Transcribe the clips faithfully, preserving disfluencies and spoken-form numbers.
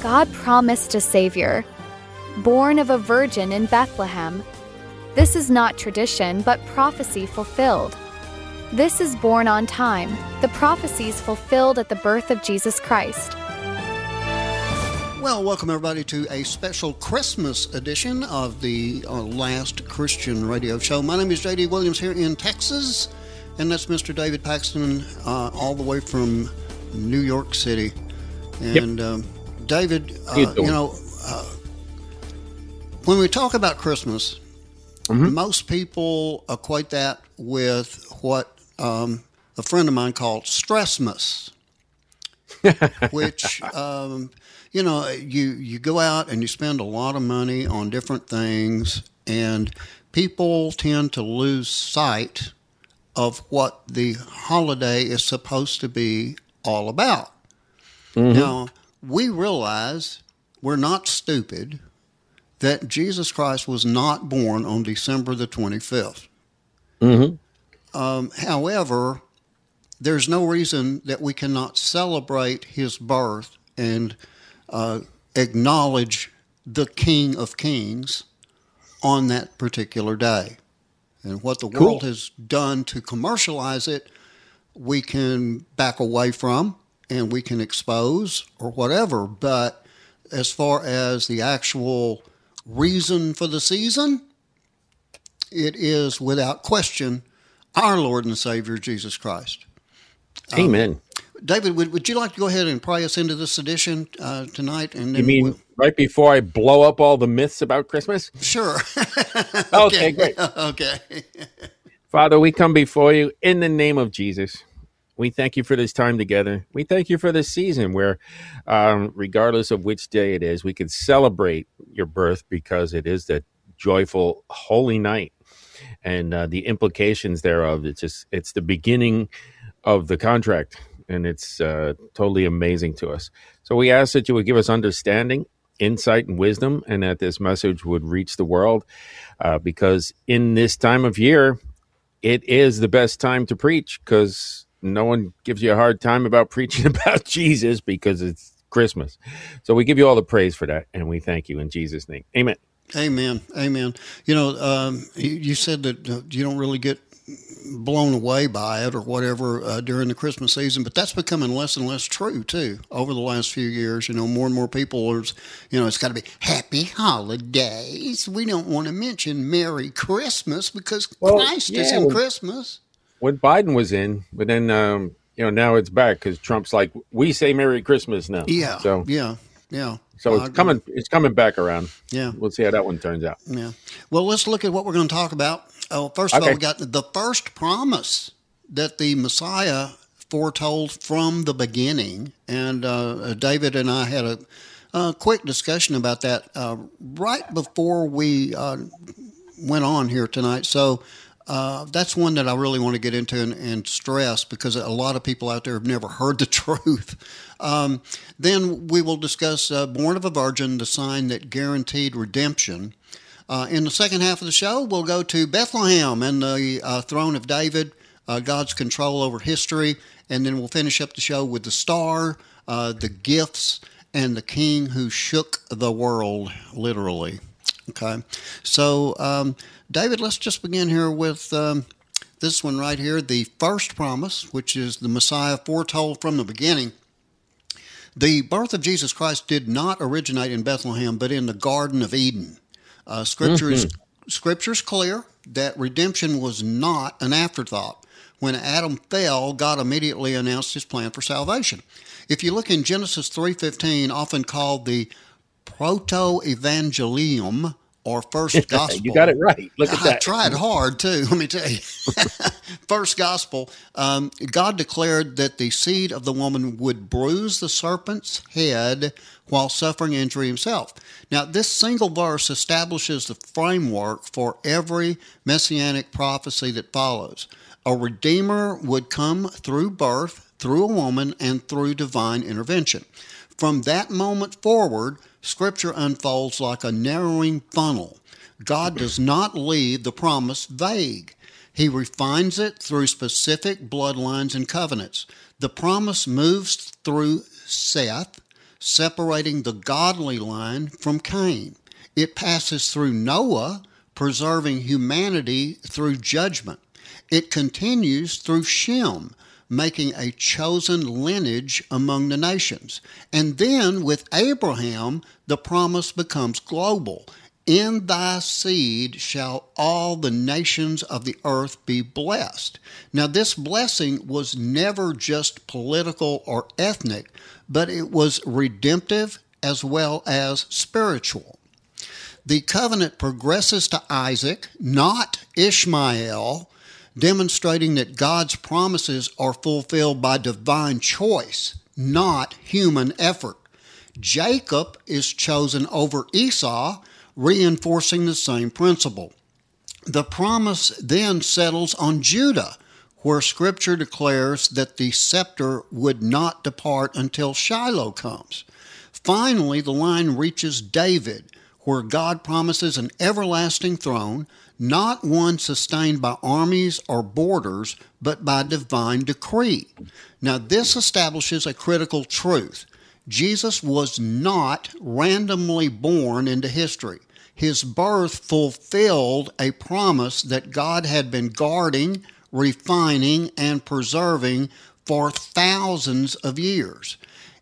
God promised a Savior, born of a virgin in Bethlehem. This is not tradition, but prophecy fulfilled. This is born on time, the prophecies fulfilled at the birth of Jesus Christ. Well, welcome everybody to a special Christmas edition of the uh, Last Christian Radio Show. My name is J D Williams here in Texas, and that's Mister David Paxton uh, all the way from New York City. And yep. um, David, uh, you, you know, uh, when we talk about Christmas, mm-hmm. most people equate that with what um, a friend of mine called Stressmas, which, um, you know, you, you go out and you spend a lot of money on different things, and people tend to lose sight of what the holiday is supposed to be all about. Mm-hmm. Now, we realize we're not stupid that Jesus Christ was not born on December the twenty-fifth. Mm-hmm. Um, however, there's no reason that we cannot celebrate his birth and uh, acknowledge the King of Kings on that particular day. And what the cool. world has done to commercialize it, we can back away from and we can expose or whatever. But as far as the actual reason for the season, it is without question our Lord and Savior, Jesus Christ. Amen. Um, David, would, would you like to go ahead and pray us into this edition uh, tonight? And then you mean we'll... right before I blow up all the myths about Christmas? Sure. okay. okay, great. Okay. Father, we come before you in the name of Jesus. We thank you for this time together. We thank you for this season where, um, regardless of which day it is, we can celebrate your birth because it is that joyful, holy night. And uh, the implications thereof, it's just, it's the beginning of the contract. And it's uh, totally amazing to us. So we ask that you would give us understanding, insight, and wisdom, and that this message would reach the world. Uh, because in this time of year, it is the best time to preach because no one gives you a hard time about preaching about Jesus because it's Christmas. So we give you all the praise for that, and we thank you in Jesus' name. Amen. Amen. Amen. You know, um, you, you said that uh, you don't really get blown away by it or whatever uh, during the Christmas season, but that's becoming less and less true, too, over the last few years. You know, more and more people are, you know, it's got to be happy holidays. We don't want to mention Merry Christmas because well, Christ yeah, is in when, Christmas. When Biden was in, but then, um, you know, now it's back because Trump's like, we say Merry Christmas now. Yeah. So, yeah. Yeah. So it's coming It's coming back around. Yeah. We'll see how that one turns out. Yeah. Well, let's look at what we're going to talk about. Oh, first of okay. all, we got the first promise that the Messiah foretold from the beginning. And uh, David and I had a, a quick discussion about that uh, right before we uh, went on here tonight. So uh, that's one that I really want to get into and, and stress because a lot of people out there have never heard the truth. Um, then we will discuss uh, Born of a Virgin, the sign that guaranteed redemption. Uh, in the second half of the show, we'll go to Bethlehem and the uh, throne of David, uh, God's control over history, and then we'll finish up the show with the star, uh, the gifts, and the king who shook the world, literally. Okay, so um, David, let's just begin here with um, this one right here, the first promise, which is the Messiah foretold from the beginning. The birth of Jesus Christ did not originate in Bethlehem, but in the Garden of Eden. Uh, scripture is mm-hmm. Scripture's clear that redemption was not an afterthought. When Adam fell, God immediately announced his plan for salvation. If you look in Genesis three fifteen, often called the Proto-Evangelium, or first gospel. You got it right. Look at I that. I tried hard, too, let me tell you. First gospel, um, God declared that the seed of the woman would bruise the serpent's head while suffering injury himself. Now, this single verse establishes the framework for every messianic prophecy that follows. A redeemer would come through birth, through a woman, and through divine intervention. From that moment forward, Scripture unfolds like a narrowing funnel. God does not leave the promise vague. He refines it through specific bloodlines and covenants. The promise moves through Seth, separating the godly line from Cain. It passes through Noah, preserving humanity through judgment. It continues through Shem, making a chosen lineage among the nations. And then with Abraham, the promise becomes global. In thy seed shall all the nations of the earth be blessed. Now, this blessing was never just political or ethnic, but it was redemptive as well as spiritual. The covenant progresses to Isaac, not Ishmael, demonstrating that God's promises are fulfilled by divine choice, not human effort. Jacob is chosen over Esau, reinforcing the same principle. The promise then settles on Judah, where Scripture declares that the scepter would not depart until Shiloh comes. Finally, the line reaches David, where God promises an everlasting throne, not one sustained by armies or borders, but by divine decree. Now, this establishes a critical truth. Jesus was not randomly born into history. His birth fulfilled a promise that God had been guarding, refining, and preserving for thousands of years.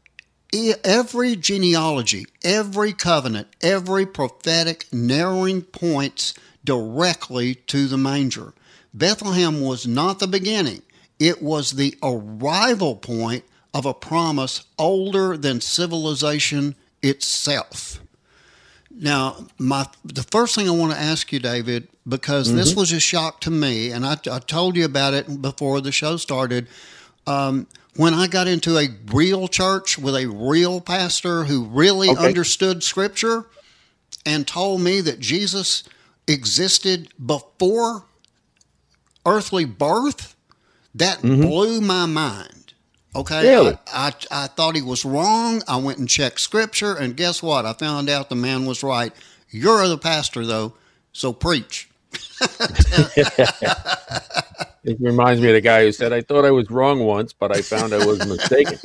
Every genealogy, every covenant, every prophetic narrowing points directly to the manger. Bethlehem was not the beginning. It was the arrival point of a promise older than civilization itself. Now, my the first thing I want to ask you, David, because mm-hmm. this was a shock to me, and I, I told you about it before the show started, um, when I got into a real church with a real pastor who really okay. understood Scripture and told me that Jesus existed before earthly birth, that mm-hmm. blew my mind. Okay, really? I, I I thought he was wrong. I went and checked Scripture, and guess what? I found out the man was right. You're the pastor, though, so preach. It reminds me of the guy who said, I thought I was wrong once, but I found I was mistaken.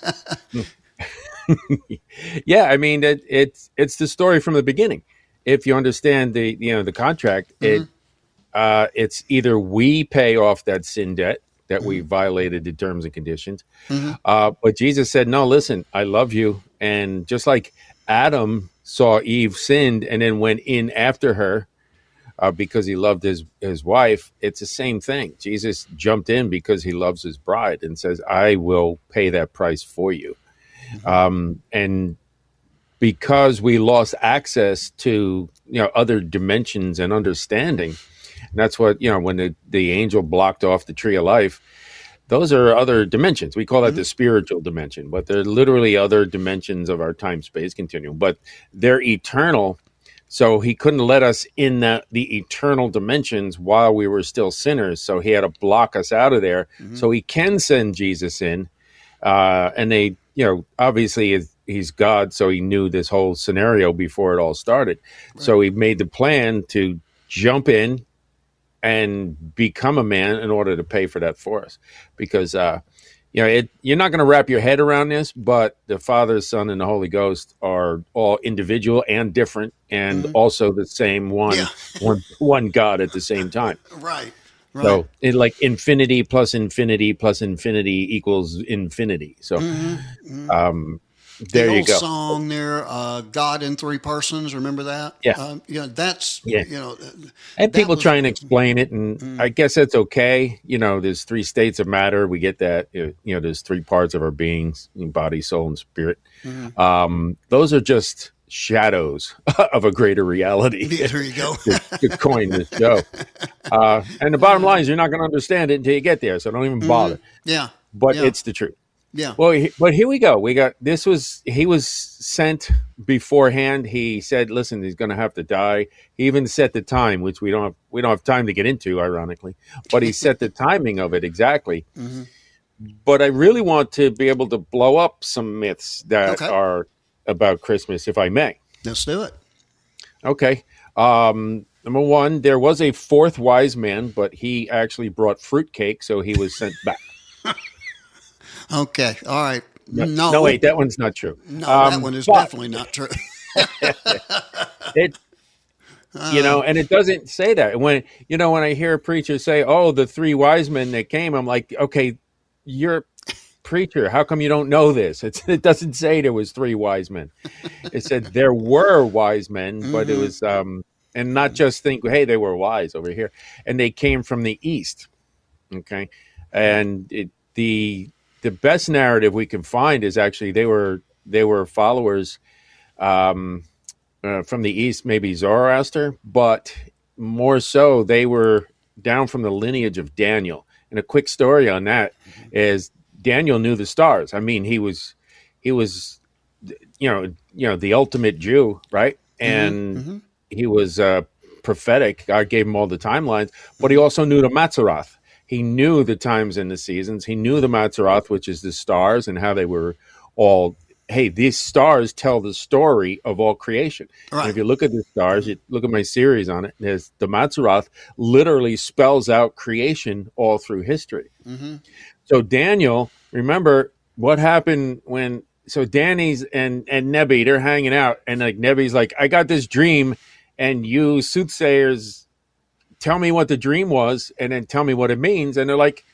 Yeah, I mean, it, it's it's the story from the beginning. If you understand the you know the contract, mm-hmm. it uh, it's either we pay off that sin debt that we violated the terms and conditions. Mm-hmm. Uh, but Jesus said, no, listen, I love you. And just like Adam saw Eve sinned and then went in after her uh, because he loved his, his wife, it's the same thing. Jesus jumped in because he loves his bride and says, I will pay that price for you. Mm-hmm. Um, and because we lost access to you know other dimensions and understanding, and that's what, you know, when the, the angel blocked off the tree of life, those are other dimensions. We call that mm-hmm. the spiritual dimension, but they're literally other dimensions of our time-space continuum. But they're eternal, so he couldn't let us in that the eternal dimensions while we were still sinners, so he had to block us out of there. Mm-hmm. So he can send Jesus in, uh, and they, you know, obviously he's God, so he knew this whole scenario before it all started. Right. So he made the plan to jump in and become a man in order to pay for that for us. Because, uh, you know, it, you're not going to wrap your head around this, but the Father, Son, and the Holy Ghost are all individual and different, and mm-hmm. also the same one, yeah. one, one God at the same time. Right. Right. So it like infinity plus infinity plus infinity equals infinity. So, mm-hmm. Mm-hmm. um, there the you old go. Song there, uh, God in Three Persons. Remember that? Yeah. Um, you know, that's, yeah. you know. And people was, try and explain it, and mm. I guess that's okay. You know, there's three states of matter. We get that. You know, there's three parts of our beings, body, soul, and spirit. Mm. Um, those are just shadows of a greater reality. Yeah, there you go. to, to coin this show. Uh, and the bottom line is you're not going to understand it until you get there, so don't even bother. Mm. Yeah. But yeah. it's the truth. Yeah. Well, he, but here we go. We got this was he was sent beforehand. He said, "Listen, he's going to have to die." He even set the time, which we don't have. We don't have time to get into, ironically. But he set the timing of it exactly. Mm-hmm. But I really want to be able to blow up some myths that okay. are about Christmas, if I may. Let's do it. Okay. Um, number one, there was a fourth wise man, but he actually brought fruitcake, so he was sent back. Okay. All right. No, no, no, wait, that one's not true. No, um, that one is but, definitely not true. it, you know, and it doesn't say that. When you know, when I hear a preacher say, "Oh, the three wise men that came," I'm like, "Okay, you're a preacher. How come you don't know this?" It's, it doesn't say there was three wise men. It said there were wise men, mm-hmm. but it was, um, and not just think, "Hey, they were wise over here," and they came from the east. Okay, and it, the the best narrative we can find is actually they were they were followers um, uh, from the east, maybe Zoroaster, but more so they were down from the lineage of Daniel. And a quick story on that is Daniel knew the stars. I mean, he was he was you know you know the ultimate Jew, right? And mm-hmm. he was uh, prophetic. God gave him all the timelines, but he also knew the Mazzaroth. He knew the times and the seasons. He knew the Mazzaroth, which is the stars, and how they were all, hey, these stars tell the story of all creation. Right. And if you look at the stars, you look at my series on it, there's the Mazzaroth literally spells out creation all through history. Mm-hmm. So Daniel, remember what happened when, so Danny's and, and Nebi, they're hanging out, and like Nebi's like, I got this dream, and you soothsayers tell me what the dream was and then tell me what it means. And they're like,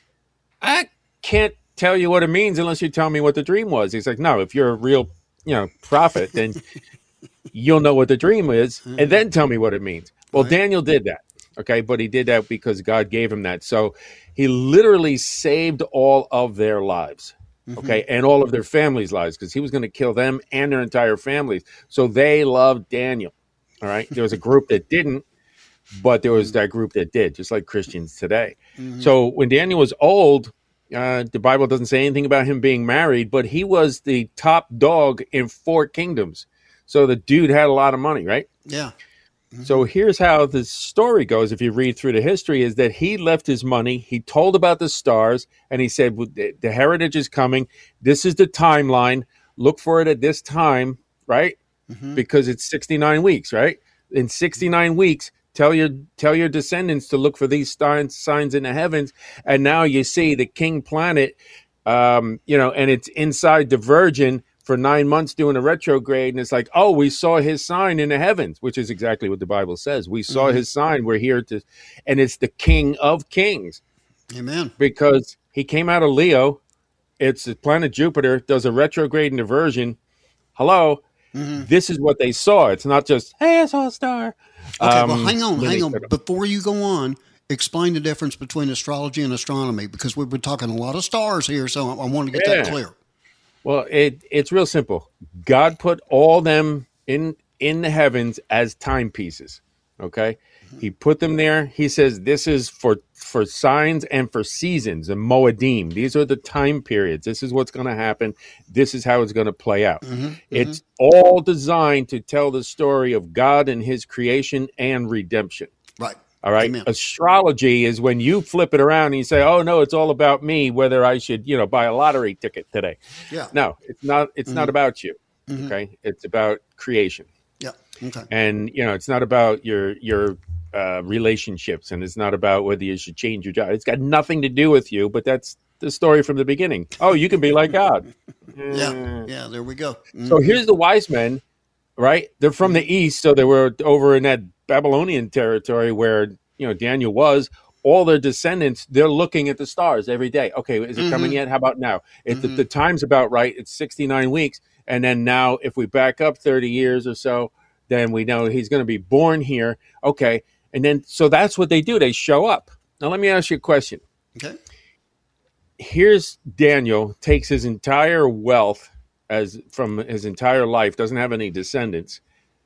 I can't tell you what it means unless you tell me what the dream was. He's like, no, if you're a real, you know, prophet, then you'll know what the dream is and then tell me what it means. Well, right. Daniel did that. Okay. But he did that because God gave him that. So he literally saved all of their lives. Okay. Mm-hmm. And all of their families' lives, because he was going to kill them and their entire families. So they loved Daniel. All right. There was a group that didn't, but there was that group that did, just like Christians today. Mm-hmm. So when Daniel was old, uh, the Bible doesn't say anything about him being married, but he was the top dog in four kingdoms. So the dude had a lot of money, right? Yeah. Mm-hmm. So here's how the story goes, if you read through the history, is that he left his money, he told about the stars, and he said, the heritage is coming. This is the timeline. Look for it at this time, right? Mm-hmm. Because it's sixty-nine weeks, right? In sixty-nine weeks, Tell your tell your descendants to look for these signs, signs in the heavens. And now you see the king planet, um, you know, and it's inside the Virgin for nine months doing a retrograde. And it's like, oh, we saw his sign in the heavens, which is exactly what the Bible says. We saw mm-hmm. his sign. We're here to, and it's the King of Kings. Amen. Because he came out of Leo. It's the planet Jupiter, does a retrograde in the Virgin. Hello. Mm-hmm. This is what they saw. It's not just, hey, I saw a star. Okay, um, well, hang on, hang on. Before you go on, explain the difference between astrology and astronomy, because we've been talking a lot of stars here, so I, I want to get yeah. that clear. Well, it it's real simple. God put all them in in the heavens as timepieces, okay? Mm-hmm. He put them there. He says this is for, for signs and for seasons and Moedim. These are the time periods. This is what's going to happen. This is how it's going to play out. Mm-hmm. It's mm-hmm. all designed to tell the story of God and his creation and redemption. Right. All right. Amen. Astrology is when you flip it around and you say, oh, no, it's all about me, whether I should, you know, buy a lottery ticket today. Yeah. No, it's not. It's mm-hmm. not about you. Mm-hmm. Okay. It's about creation. Yeah. Okay. And, you know, it's not about your your uh, relationships, and it's not about whether you should change your job. It's got nothing to do with you, but that's the story from the beginning. Oh, you can be like God. yeah. Yeah. There we go. Mm-hmm. So here's the wise men, right? They're from the east. So they were over in that Babylonian territory where, you know, Daniel was. All their descendants, they're looking at the stars every day. Okay, is it mm-hmm. coming yet? How about now? If mm-hmm. the, the time's about right, it's sixty-nine weeks. And then now, if we back up thirty years or so, then we know he's going to be born here. Okay. And then, so that's what they do. They show up. Now, let me ask you a question. Okay. Here's Daniel, takes his entire wealth as from his entire life, doesn't have any descendants.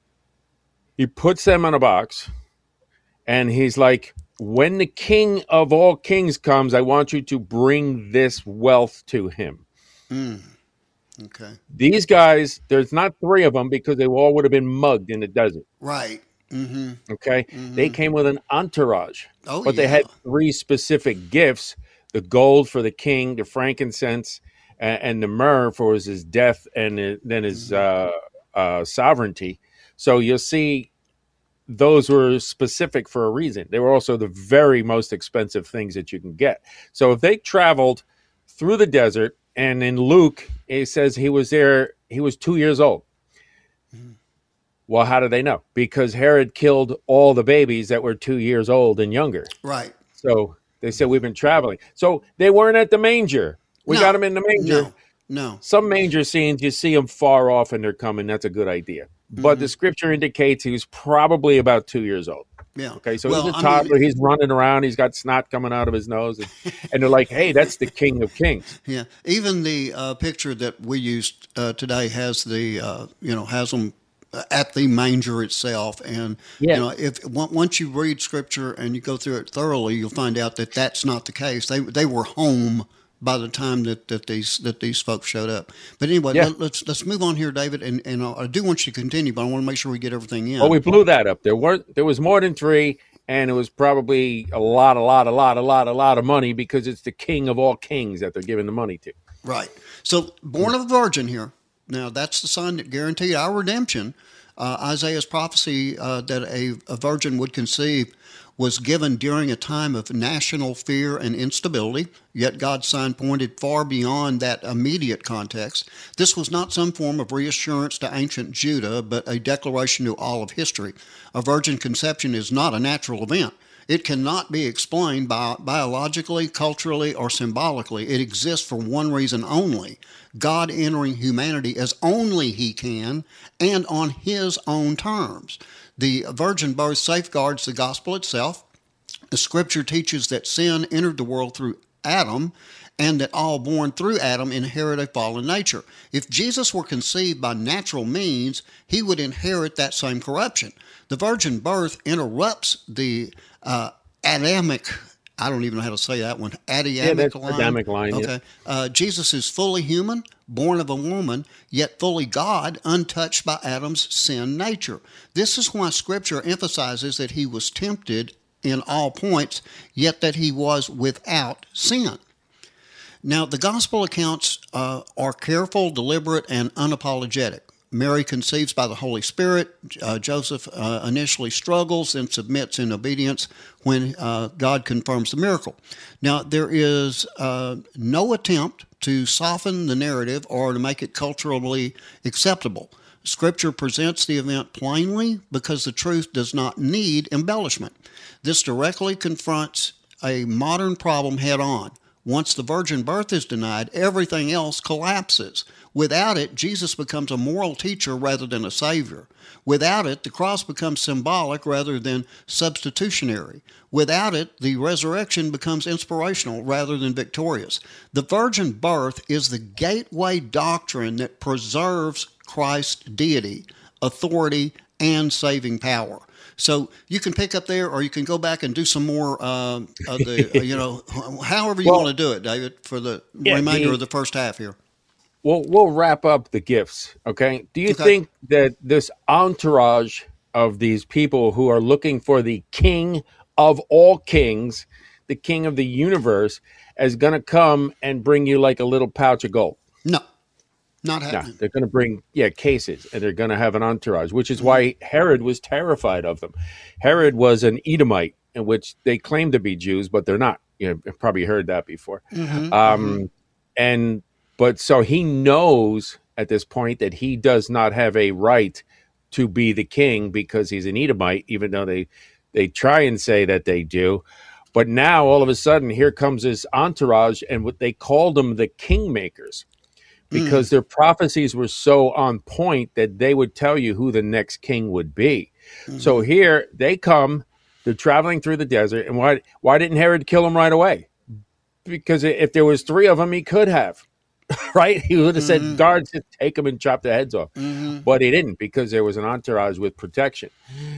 He puts them in a box, and he's like, when the king of all kings comes, I want you to bring this wealth to him. Mm. Okay. These guys, there's not three of them because they all would have been mugged in the desert. Right. Mm-hmm. Okay. Mm-hmm. They came with an entourage, oh, but yeah. they had three specific gifts: the gold for the king, the frankincense, and, and the myrrh for his death, and then his mm-hmm. uh, uh, sovereignty. So you'll see those were specific for a reason. They were also the very most expensive things that you can get. So if they traveled through the desert And in Luke, it says he was there, he was two years old. Mm-hmm. Well, how do they know? Because Herod killed all the babies that were two years old and younger. Right. So they said, we've been traveling. So they weren't at the manger. We no, got them in the manger. No, no. Some manger scenes, you see them far off and they're coming. That's a good idea. Mm-hmm. But the scripture indicates he was probably about two years old. Yeah. Okay, so well, he's a I toddler. mean, he's running around. He's got snot coming out of his nose. And, and they're like, hey, that's the King of Kings. Yeah. Even the uh, picture that we used uh, today has the, uh, you know, has them at the manger itself. And, yeah. you know, if once you read scripture and you go through it thoroughly, you'll find out that that's not the case. They they were home by the time that, that these that these folks showed up. But anyway, yeah. let, let's let's move on here, David. And, and I do want you to continue, but I want to make sure we get everything in. Well, we blew that up. There weren't there was more than three, and it was probably a lot, a lot, a lot, a lot, a lot of money because it's the King of all kings that they're giving the money to. Right. So, born of a virgin here. Now, that's the sign that guaranteed our redemption. Uh, Isaiah's prophecy uh, that a, a virgin would conceive was given during a time of national fear and instability, yet God's sign pointed far beyond that immediate context. This was not some form of reassurance to ancient Judah, but a declaration to all of history. A virgin conception is not a natural event. It cannot be explained by, biologically, culturally, or symbolically. It exists for one reason only: God entering humanity as only He can and on His own terms. The virgin birth safeguards the gospel itself. The scripture teaches that sin entered the world through Adam and that all born through Adam inherit a fallen nature. If Jesus were conceived by natural means, He would inherit that same corruption. The virgin birth interrupts the uh, Adamic, I don't even know how to say that one, Adamic yeah, that's line. Adamic line, okay. Yeah. Uh, Jesus is fully human, born of a woman, yet fully God, untouched by Adam's sin nature. This is why Scripture emphasizes that He was tempted in all points, yet that He was without sin. Now, the gospel accounts uh, are careful, deliberate, and unapologetic. Mary conceives by the Holy Spirit. Uh, Joseph uh, initially struggles and submits in obedience when uh, God confirms the miracle. Now, there is uh, no attempt to soften the narrative or to make it culturally acceptable. Scripture presents the event plainly because the truth does not need embellishment. This directly confronts a modern problem head on. Once the virgin birth is denied, everything else collapses. Without it, Jesus becomes a moral teacher rather than a savior. Without it, the cross becomes symbolic rather than substitutionary. Without it, the resurrection becomes inspirational rather than victorious. The virgin birth is the gateway doctrine that preserves Christ's deity, authority, and saving power. So you can pick up there, or you can go back and do some more uh, of the, uh, you know, however you well, want to do it, David, for the yeah, remainder the, of the first half here. We'll, we'll wrap up the gifts, okay? Do you okay. think that this entourage of these people who are looking for the King of all kings, the King of the universe, is going to come and bring you like a little pouch of gold? No. Not happening. No, they're going to bring, yeah, cases, and they're going to have an entourage, which is why Herod was terrified of them. Herod was an Edomite, in which they claim to be Jews, but they're not. You've probably heard that before. Mm-hmm. Um, mm-hmm. And, but so he knows at this point that he does not have a right to be the king because he's an Edomite, even though they, they try and say that they do. But now, all of a sudden, here comes this entourage, and what they called them the kingmakers. Because mm. their prophecies were so on point that they would tell you who the next king would be. Mm-hmm. So here they come, they're traveling through the desert. And why why didn't Herod kill them right away? Because if there was three of them, he could have, right? He would have mm-hmm. said, guards, just take them and chop their heads off. Mm-hmm. But he didn't, because there was an entourage with protection.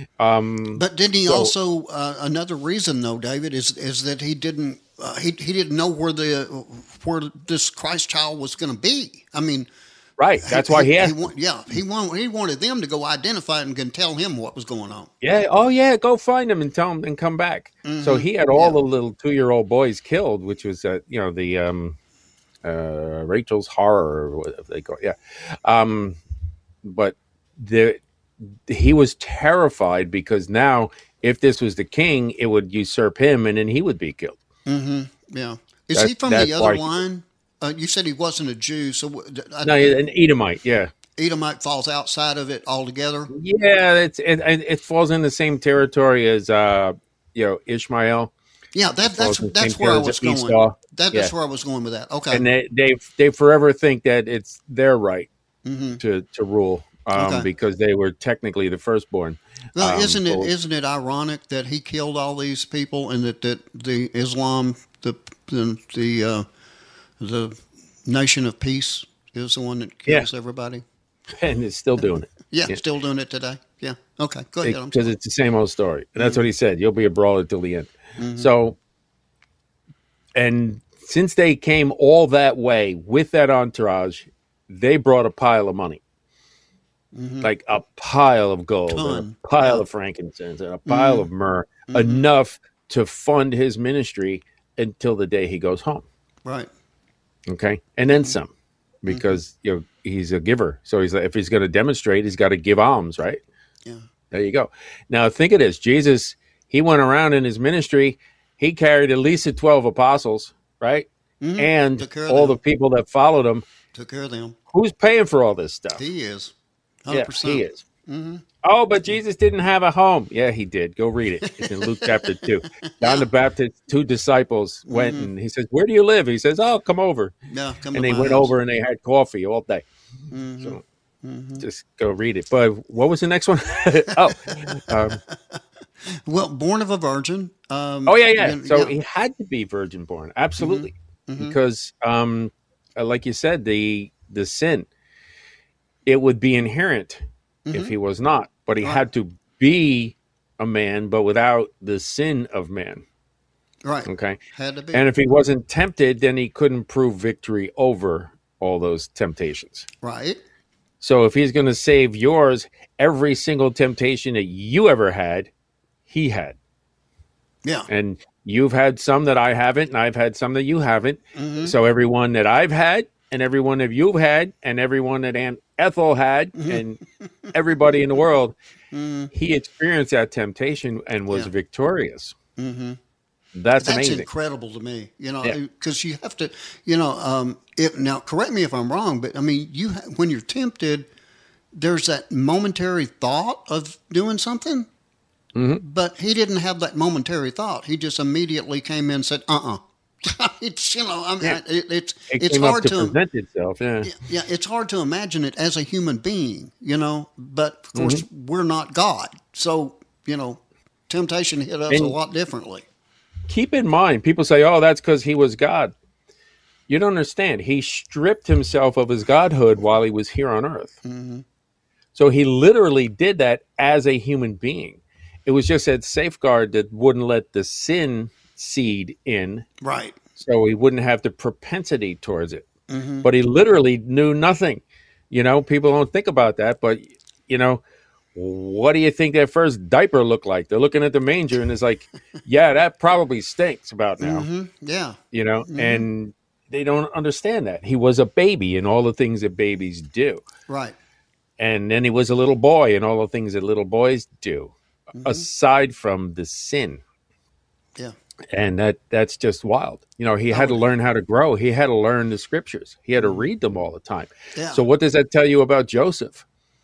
Um, but didn't he so, also, uh, another reason though, David, is is that he didn't, Uh, he he didn't know where the where this Christ child was going to be. I mean, right. That's he, why he, asked. He, he, yeah, he wanted he wanted them to go identify it and can tell him what was going on. Yeah. Oh, yeah. Go find him and tell him and come back. Mm-hmm. So he had all yeah. the little two year old boys killed, which was uh, you know the um, uh, Rachel's horror, or whatever they call it. Yeah. Um, but the he was terrified because now if this was the king, it would usurp him, and then he would be killed. Mm-hmm. Yeah. Is that, he from the other line? Uh, you said he wasn't a Jew, so I, No, an Edomite. Yeah. Edomite falls outside of it altogether. Yeah, it's it, it falls in the same territory as uh, you know, Ishmael. Yeah, that, that's that's where I was going. Esau. That, yeah. That's where I was going with that. Okay. And they they, they forever think that it's their right mm-hmm. to to rule um, okay. because they were technically the firstborn. Well, um, isn't it but, isn't it ironic that he killed all these people and that, that the Islam, the the the, uh, the Nation of Peace, is the one that kills yeah. everybody? And it's still doing it. yeah, yeah, still doing it today. Yeah. Okay, go ahead. Because it, it's the same old story. And that's mm-hmm. what he said. You'll be a brawler till the end. Mm-hmm. So, and since they came all that way with that entourage, they brought a pile of money. Mm-hmm. Like a pile of gold, and a pile yeah. of frankincense, and a pile mm-hmm. of myrrh, mm-hmm. enough to fund his ministry until the day he goes home. Right. Okay. And then some. Because mm-hmm. you know he's a giver, so he's like, if he's going to demonstrate, he's got to give alms, right? Yeah. There you go. Now think of this: Jesus, he went around in his ministry, he carried at least the twelve apostles, right? Mm-hmm. And all the people that followed him. Took care of them. Who's paying for all this stuff? He is. one hundred percent. Yeah, he is. Mm-hmm. Oh, but Jesus didn't have a home. Yeah, he did. Go read it. It's in Luke chapter two. John yeah. the Baptist, two disciples went mm-hmm. and he says, "Where do you live?" He says, "Oh, come over." Yeah, come and to they my went house. over and they had coffee all day. Mm-hmm. So mm-hmm. just go read it. But what was the next one? oh, um, well, born of a virgin. Um, oh yeah, yeah. So yeah. he had to be virgin born, absolutely, mm-hmm. because, um, like you said, the the sin, it would be inherent. Mm-hmm. If he was not, but he right. had to be a man, but without the sin of man. Right. Okay. Had to be. And if he wasn't tempted, then he couldn't prove victory over all those temptations. Right. So if he's going to save yours, every single temptation that you ever had, he had. Yeah. And you've had some that I haven't, and I've had some that you haven't. Mm-hmm. So everyone that I've had, and everyone that you've had, and everyone that Aunt Ethel had, mm-hmm. and everybody in the world, mm-hmm. he experienced that temptation and was yeah. victorious. Mm-hmm. That's, That's amazing. incredible to me, you know, yeah. because you have to, you know, um, it, now correct me if I'm wrong, but I mean, you ha- when you're tempted, there's that momentary thought of doing something, mm-hmm. but he didn't have that momentary thought. He just immediately came in and said, uh-uh. it's you know I mean yeah. it, it's it it's hard to, to present itself yeah. yeah yeah it's hard to imagine it as a human being, you know, but of course mm-hmm. we're not God, so you know temptation hit us and a lot differently. Keep in mind, people say, oh, that's because he was God. You don't understand. He stripped himself of his godhood while he was here on earth. Mm-hmm. So he literally did that as a human being. It was just that safeguard that wouldn't let the sin seed in, right? So he wouldn't have the propensity towards it. Mm-hmm. But he literally knew nothing. You know, people don't think about that, but you know, what do you think that first diaper looked like? They're looking at the manger and it's like, yeah, that probably stinks about now. Mm-hmm. Yeah, you know, mm-hmm. and they don't understand that he was a baby and all the things that babies do, right? And then he was a little boy and all the things that little boys do, mm-hmm. aside from the sin. Yeah. And that that's just wild. You know, he had to learn how to grow. He had to learn the scriptures. He had to read them all the time. Yeah. So what does that tell you about Joseph?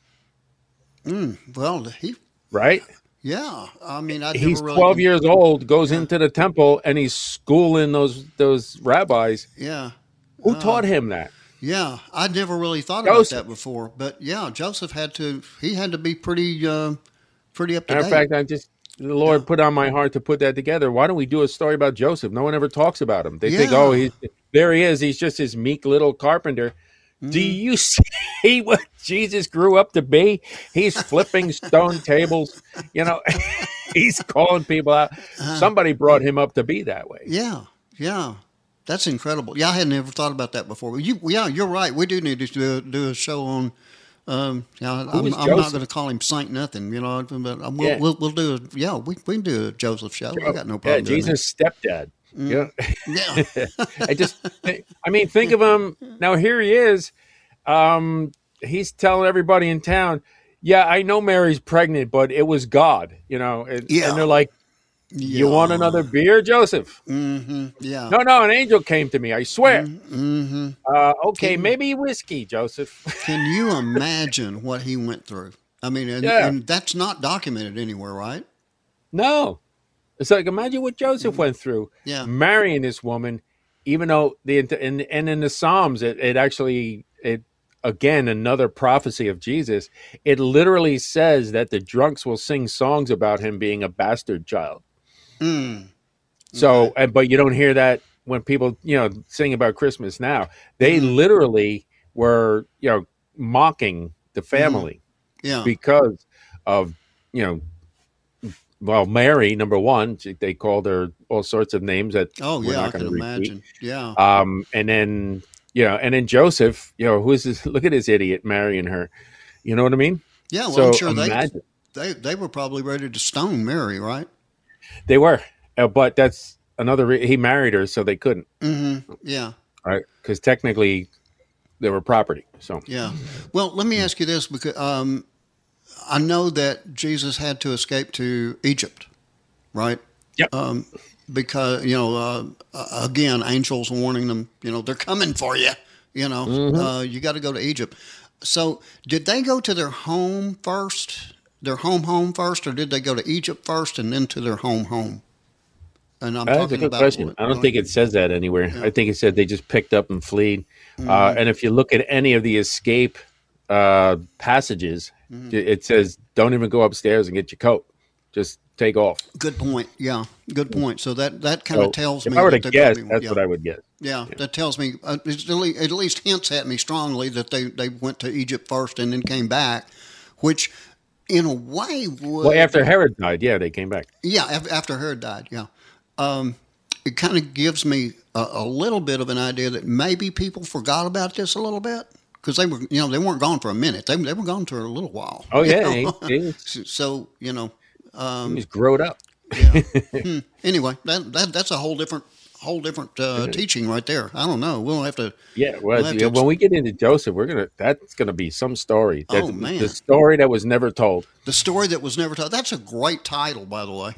Mm, well, he... Right? Yeah. I mean, I He's really twelve can... years old, goes yeah. into the temple, and he's schooling those those rabbis. Yeah. Who uh, taught him that? Yeah. I'd never really thought Joseph. about that before. But, yeah, Joseph had to... He had to be pretty, uh, pretty up to Matter date. of fact, I just... The Lord yeah. put on my heart to put that together. Why don't we do a story about Joseph? No one ever talks about him. They yeah. think, oh, he's, there he is. He's just this meek little carpenter. Mm-hmm. Do you see what Jesus grew up to be? He's flipping stone tables. You know, he's calling people out. Uh, Somebody brought him up to be that way. Yeah, yeah. That's incredible. Yeah, I had never thought about that before. You, yeah, you're right. We do need to do, do a show on... Um, yeah, I'm, I'm not going to call him Saint Nothing, you know, but we'll, yeah. we'll, we'll do a, yeah, we, we can do a Joseph show. I got no problem. Yeah, Jesus' stepdad. Mm. Yeah. Yeah. I just, I mean, think of him. Now, here he is. Um, he's telling everybody in town, yeah, I know Mary's pregnant, but it was God, you know, and, yeah. and they're like, You want another beer, Joseph? Mm-hmm. Yeah. No, no, an angel came to me, I swear. Mm-hmm. Uh, okay, can, maybe whiskey, Joseph. Can you imagine what he went through? I mean, and, yeah. and that's not documented anywhere, right? No. It's like, imagine what Joseph mm-hmm. went through. Yeah. Marrying this woman, even though, the and, and in the Psalms, it, it actually, it again, another prophecy of Jesus, it literally says that the drunks will sing songs about him being a bastard child. Mm. So, okay. but you don't hear that when people, you know, sing about Christmas now. They mm. literally were, you know, mocking the family, mm. yeah, because of, you know, well, Mary, number one, they called her all sorts of names that oh we're yeah, not I can repeat. imagine, yeah. Um, and then you know, and then Joseph, you know, who is this? Look at this idiot marrying her. You know what I mean? Yeah, well, so I'm sure imagine. they they they were probably ready to stone Mary, right? They were, uh, but that's another. Re- he married her, so they couldn't. Mm-hmm. Yeah. Right, because technically they were property. So yeah. Well, let me ask you this, because um, I know that Jesus had to escape to Egypt, right? Yep. Um, because you know, uh, again, angels warning them. You know, they're coming for you. You know, mm-hmm. uh, you got to go to Egypt. So, did they go to their home first? Their home home first, or did they go to Egypt first and then to their home home? And I'm That's talking a good about question. What, I don't think it says that anywhere. Yeah. I think it said they just picked up and fled. Mm-hmm. Uh, and if you look at any of the escape uh, passages, mm-hmm. it says, "Don't even go upstairs and get your coat. Just take off." Good point. Yeah, good point. So that, that kind of so tells if me. If I were that to guess, probably, that's yeah. what I would guess. Yeah, yeah. that tells me, uh, it at least hints at me strongly that they, they went to Egypt first and then came back, which in a way would... Well, after Herod died, yeah, they came back. Yeah, after Herod died, yeah. Um, it kind of gives me a, a little bit of an idea that maybe people forgot about this a little bit, because they were, you know, they weren't gone for a minute. They, they were gone for a little while. Oh, yeah. He, he so, so, you know... Um, he was growed up. yeah. Hmm. Anyway, that, that that's a whole different whole different uh, teaching right there. I don't know. We'll have to. Yeah, well, we'll yeah, when we get into Joseph, we're gonna that's gonna be some story. That, oh man, the story that was never told. The story that was never told. That's a great title, by the way.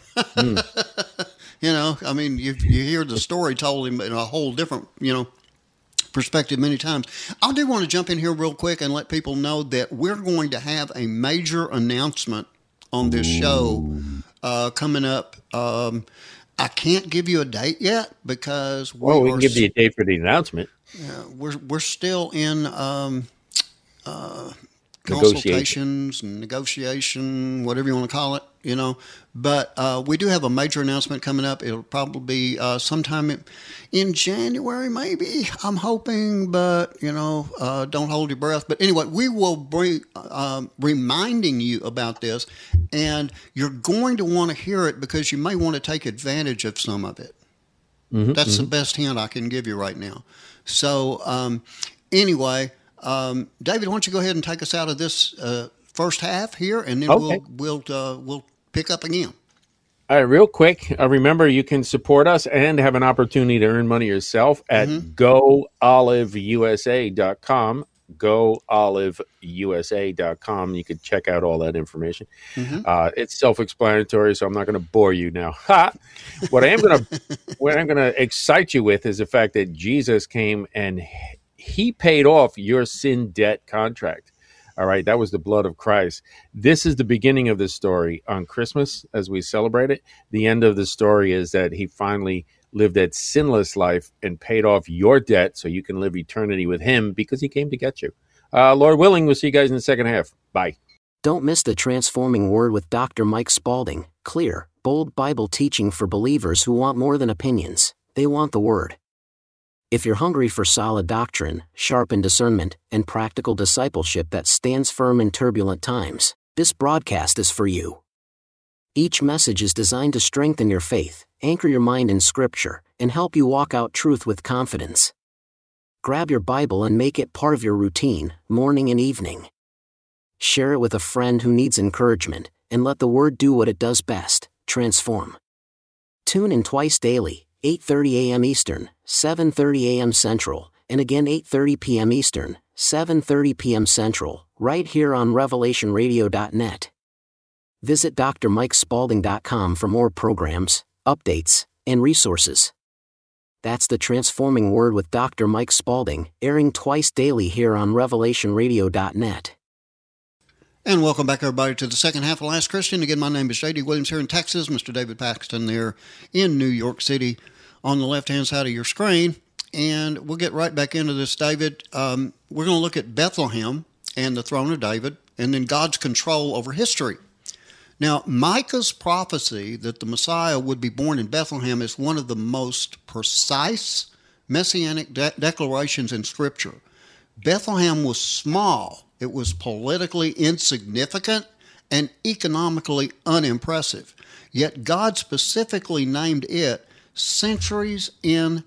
mm. You know, I mean, you you hear the story told in a whole different, you know, perspective many times. I do want to jump in here real quick and let people know that we're going to have a major announcement on this show uh, coming up. Um, I can't give you a date yet because we well, we can are, give you a date for the announcement. Uh, we're we're still in um, uh, consultations and negotiation, whatever you want to call it, you know. But uh, we do have a major announcement coming up. It'll probably be uh, sometime in, in January, maybe. I'm hoping, but you know, uh, don't hold your breath. But anyway, we will be uh, reminding you about this, and you're going to want to hear it because you may want to take advantage of some of it. Mm-hmm, That's mm-hmm. the best hint I can give you right now. So um, anyway. Um, David, why don't you go ahead and take us out of this uh, first half here, and then okay. we'll we'll uh, we'll pick up again. All right, real quick. Uh, remember, you can support us and have an opportunity to earn money yourself at mm-hmm. go olive u s a dot com. go olive u s a dot com. You can check out all that information. Mm-hmm. Uh, it's self-explanatory, so I'm not going to bore you now. Ha! What I am going to what I'm going to excite you with is the fact that Jesus came and He paid off your sin debt contract. All right. That was the blood of Christ. This is the beginning of the story on Christmas as we celebrate it. The end of the story is that he finally lived that sinless life and paid off your debt so you can live eternity with him because he came to get you. Uh, Lord willing, we'll see you guys in the second half. Bye. Don't miss the transforming word with Doctor Mike Spalding. Clear, bold Bible teaching for believers who want more than opinions. They want the word. If you're hungry for solid doctrine, sharpened discernment, and practical discipleship that stands firm in turbulent times, this broadcast is for you. Each message is designed to strengthen your faith, anchor your mind in Scripture, and help you walk out truth with confidence. Grab your Bible and make it part of your routine, morning and evening. Share it with a friend who needs encouragement, and let the Word do what it does best, transform. Tune in twice daily, eight thirty a.m. Eastern, seven thirty a.m. Central, and again eight thirty p.m. Eastern, seven thirty p.m. Central, right here on revelation radio dot net. Visit D R Mike Spalding dot com for more programs, updates, and resources. That's the Transforming Word with Doctor Mike Spalding, airing twice daily here on Revelation Radio dot net. And welcome back, everybody, to the second half of Last Christian. Again, my name is J D Williams here in Texas. Mister David Paxton there in New York City on the left-hand side of your screen. And we'll get right back into this, David. Um, we're going to look at Bethlehem and the throne of David, and then God's control over history. Now, Micah's prophecy that the Messiah would be born in Bethlehem is one of the most precise messianic de- declarations in Scripture. Bethlehem was small. It was politically insignificant and economically unimpressive. Yet God specifically named it centuries in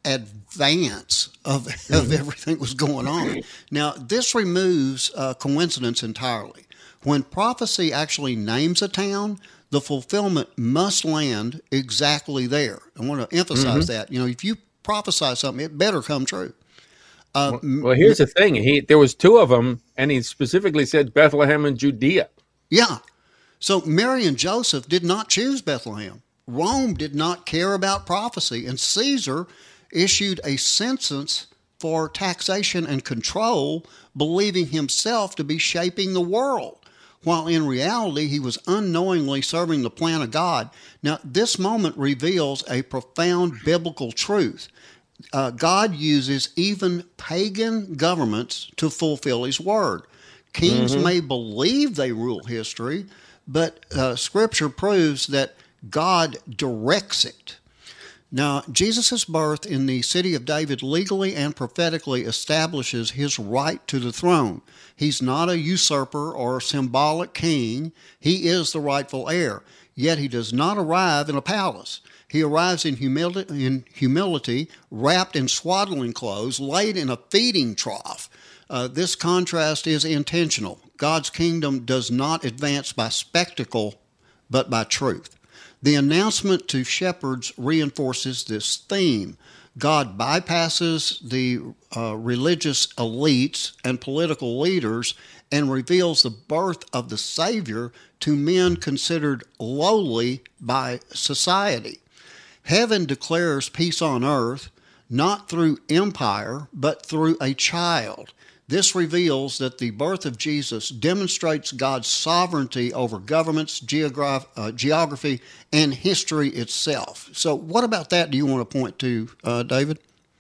advance of, of everything that was going on. Now, this removes uh, coincidence entirely. When prophecy actually names a town, the fulfillment must land exactly there. I want to emphasize mm-hmm. that. You know, if you prophesy something, it better come true. Uh, well, well, here's the thing. He there was two of them, and he specifically said Bethlehem and Judea. Yeah. So Mary and Joseph did not choose Bethlehem. Rome did not care about prophecy, and Caesar issued a census for taxation and control, believing himself to be shaping the world, while in reality he was unknowingly serving the plan of God. Now, this moment reveals a profound biblical truth. Uh, God uses even pagan governments to fulfill his word. Kings mm-hmm. may believe they rule history, but uh, Scripture proves that God directs it. Now, Jesus' birth in the city of David legally and prophetically establishes his right to the throne. He's not a usurper or a symbolic king. He is the rightful heir. Yet he does not arrive in a palace. He arrives in humility, in humility, wrapped in swaddling clothes, laid in a feeding trough. Uh, this contrast is intentional. God's kingdom does not advance by spectacle, but by truth. The announcement to shepherds reinforces this theme. God bypasses the uh, religious elites and political leaders and reveals the birth of the Savior to men considered lowly by society. Heaven declares peace on earth, not through empire, but through a child. This reveals that the birth of Jesus demonstrates God's sovereignty over governments, geograph, uh, geography, and history itself. So what about that do you want to point to, uh, David?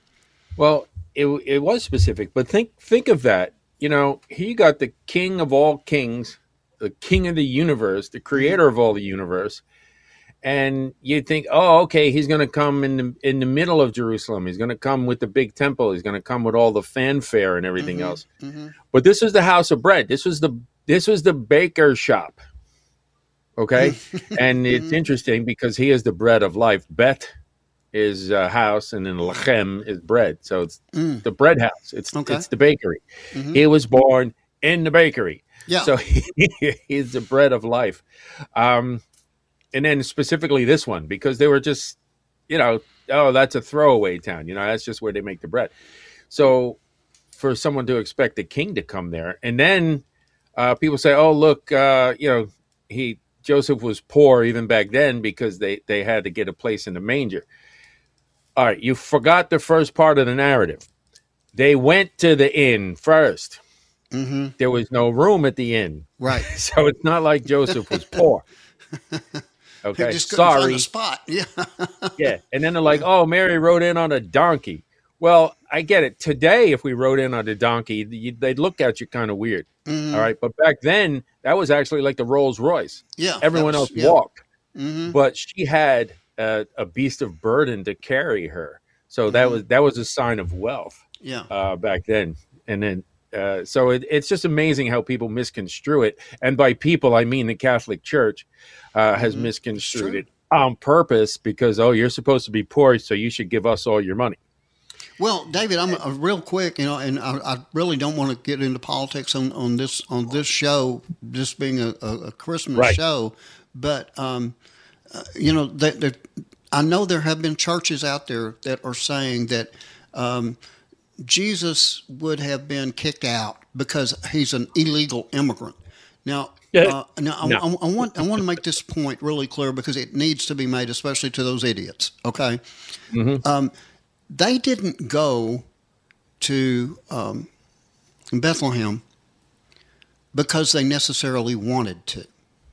Well, it, it was specific, but think think of that. You know, he got the king of all kings, the king of the universe, the creator of all the universe. And you think, oh, okay, he's going to come in the, in the middle of Jerusalem. He's going to come with the big temple. He's going to come with all the fanfare and everything mm-hmm, else. Mm-hmm. But this was the house of bread. This was the this was the baker shop. Okay, and it's interesting because he is the bread of life. Bet is a house, and then Lachem is bread. So it's mm. the bread house. It's okay. It's the bakery. Mm-hmm. He was born in the bakery. Yeah. So he, he's the bread of life. Um, And then specifically this one, because they were just, you know, oh, that's a throwaway town. You know, that's just where they make the bread. So for someone to expect the king to come there, and then uh, people say, oh, look, uh, you know, he Joseph was poor even back then because they, they had to get a place in the manger. All right, you forgot the first part of the narrative. They went to the inn first. Mm-hmm. There was no room at the inn. Right. So it's not like Joseph was poor. Okay, just sorry. Find a spot. Yeah. Yeah. And then they're like, oh, Mary rode in on a donkey. Well, I get it. Today, if we rode in on a donkey, they'd look at you kind of weird. Mm-hmm. All right. But back then, that was actually like the Rolls Royce. Yeah. Everyone was, else yeah. walked. Mm-hmm. But she had a, a beast of burden to carry her. So mm-hmm. that was that was a sign of wealth. Yeah. Uh, back then. And then Uh, so it, it's just amazing how people misconstrue it. And by people, I mean the Catholic Church uh, has mm-hmm. misconstrued it on purpose because, oh, you're supposed to be poor, so you should give us all your money. Well, David, I'm uh, real quick, you know, and I, I really don't want to get into politics on, on this on this show, this being a, a Christmas right. show. But, um, uh, you know, that, that I know there have been churches out there that are saying that um, Jesus would have been kicked out because he's an illegal immigrant. Now, Yeah. uh, now I, No. I, I want I want to make this point really clear because it needs to be made, especially to those idiots. Okay, Mm-hmm. um, they didn't go to um, Bethlehem because they necessarily wanted to.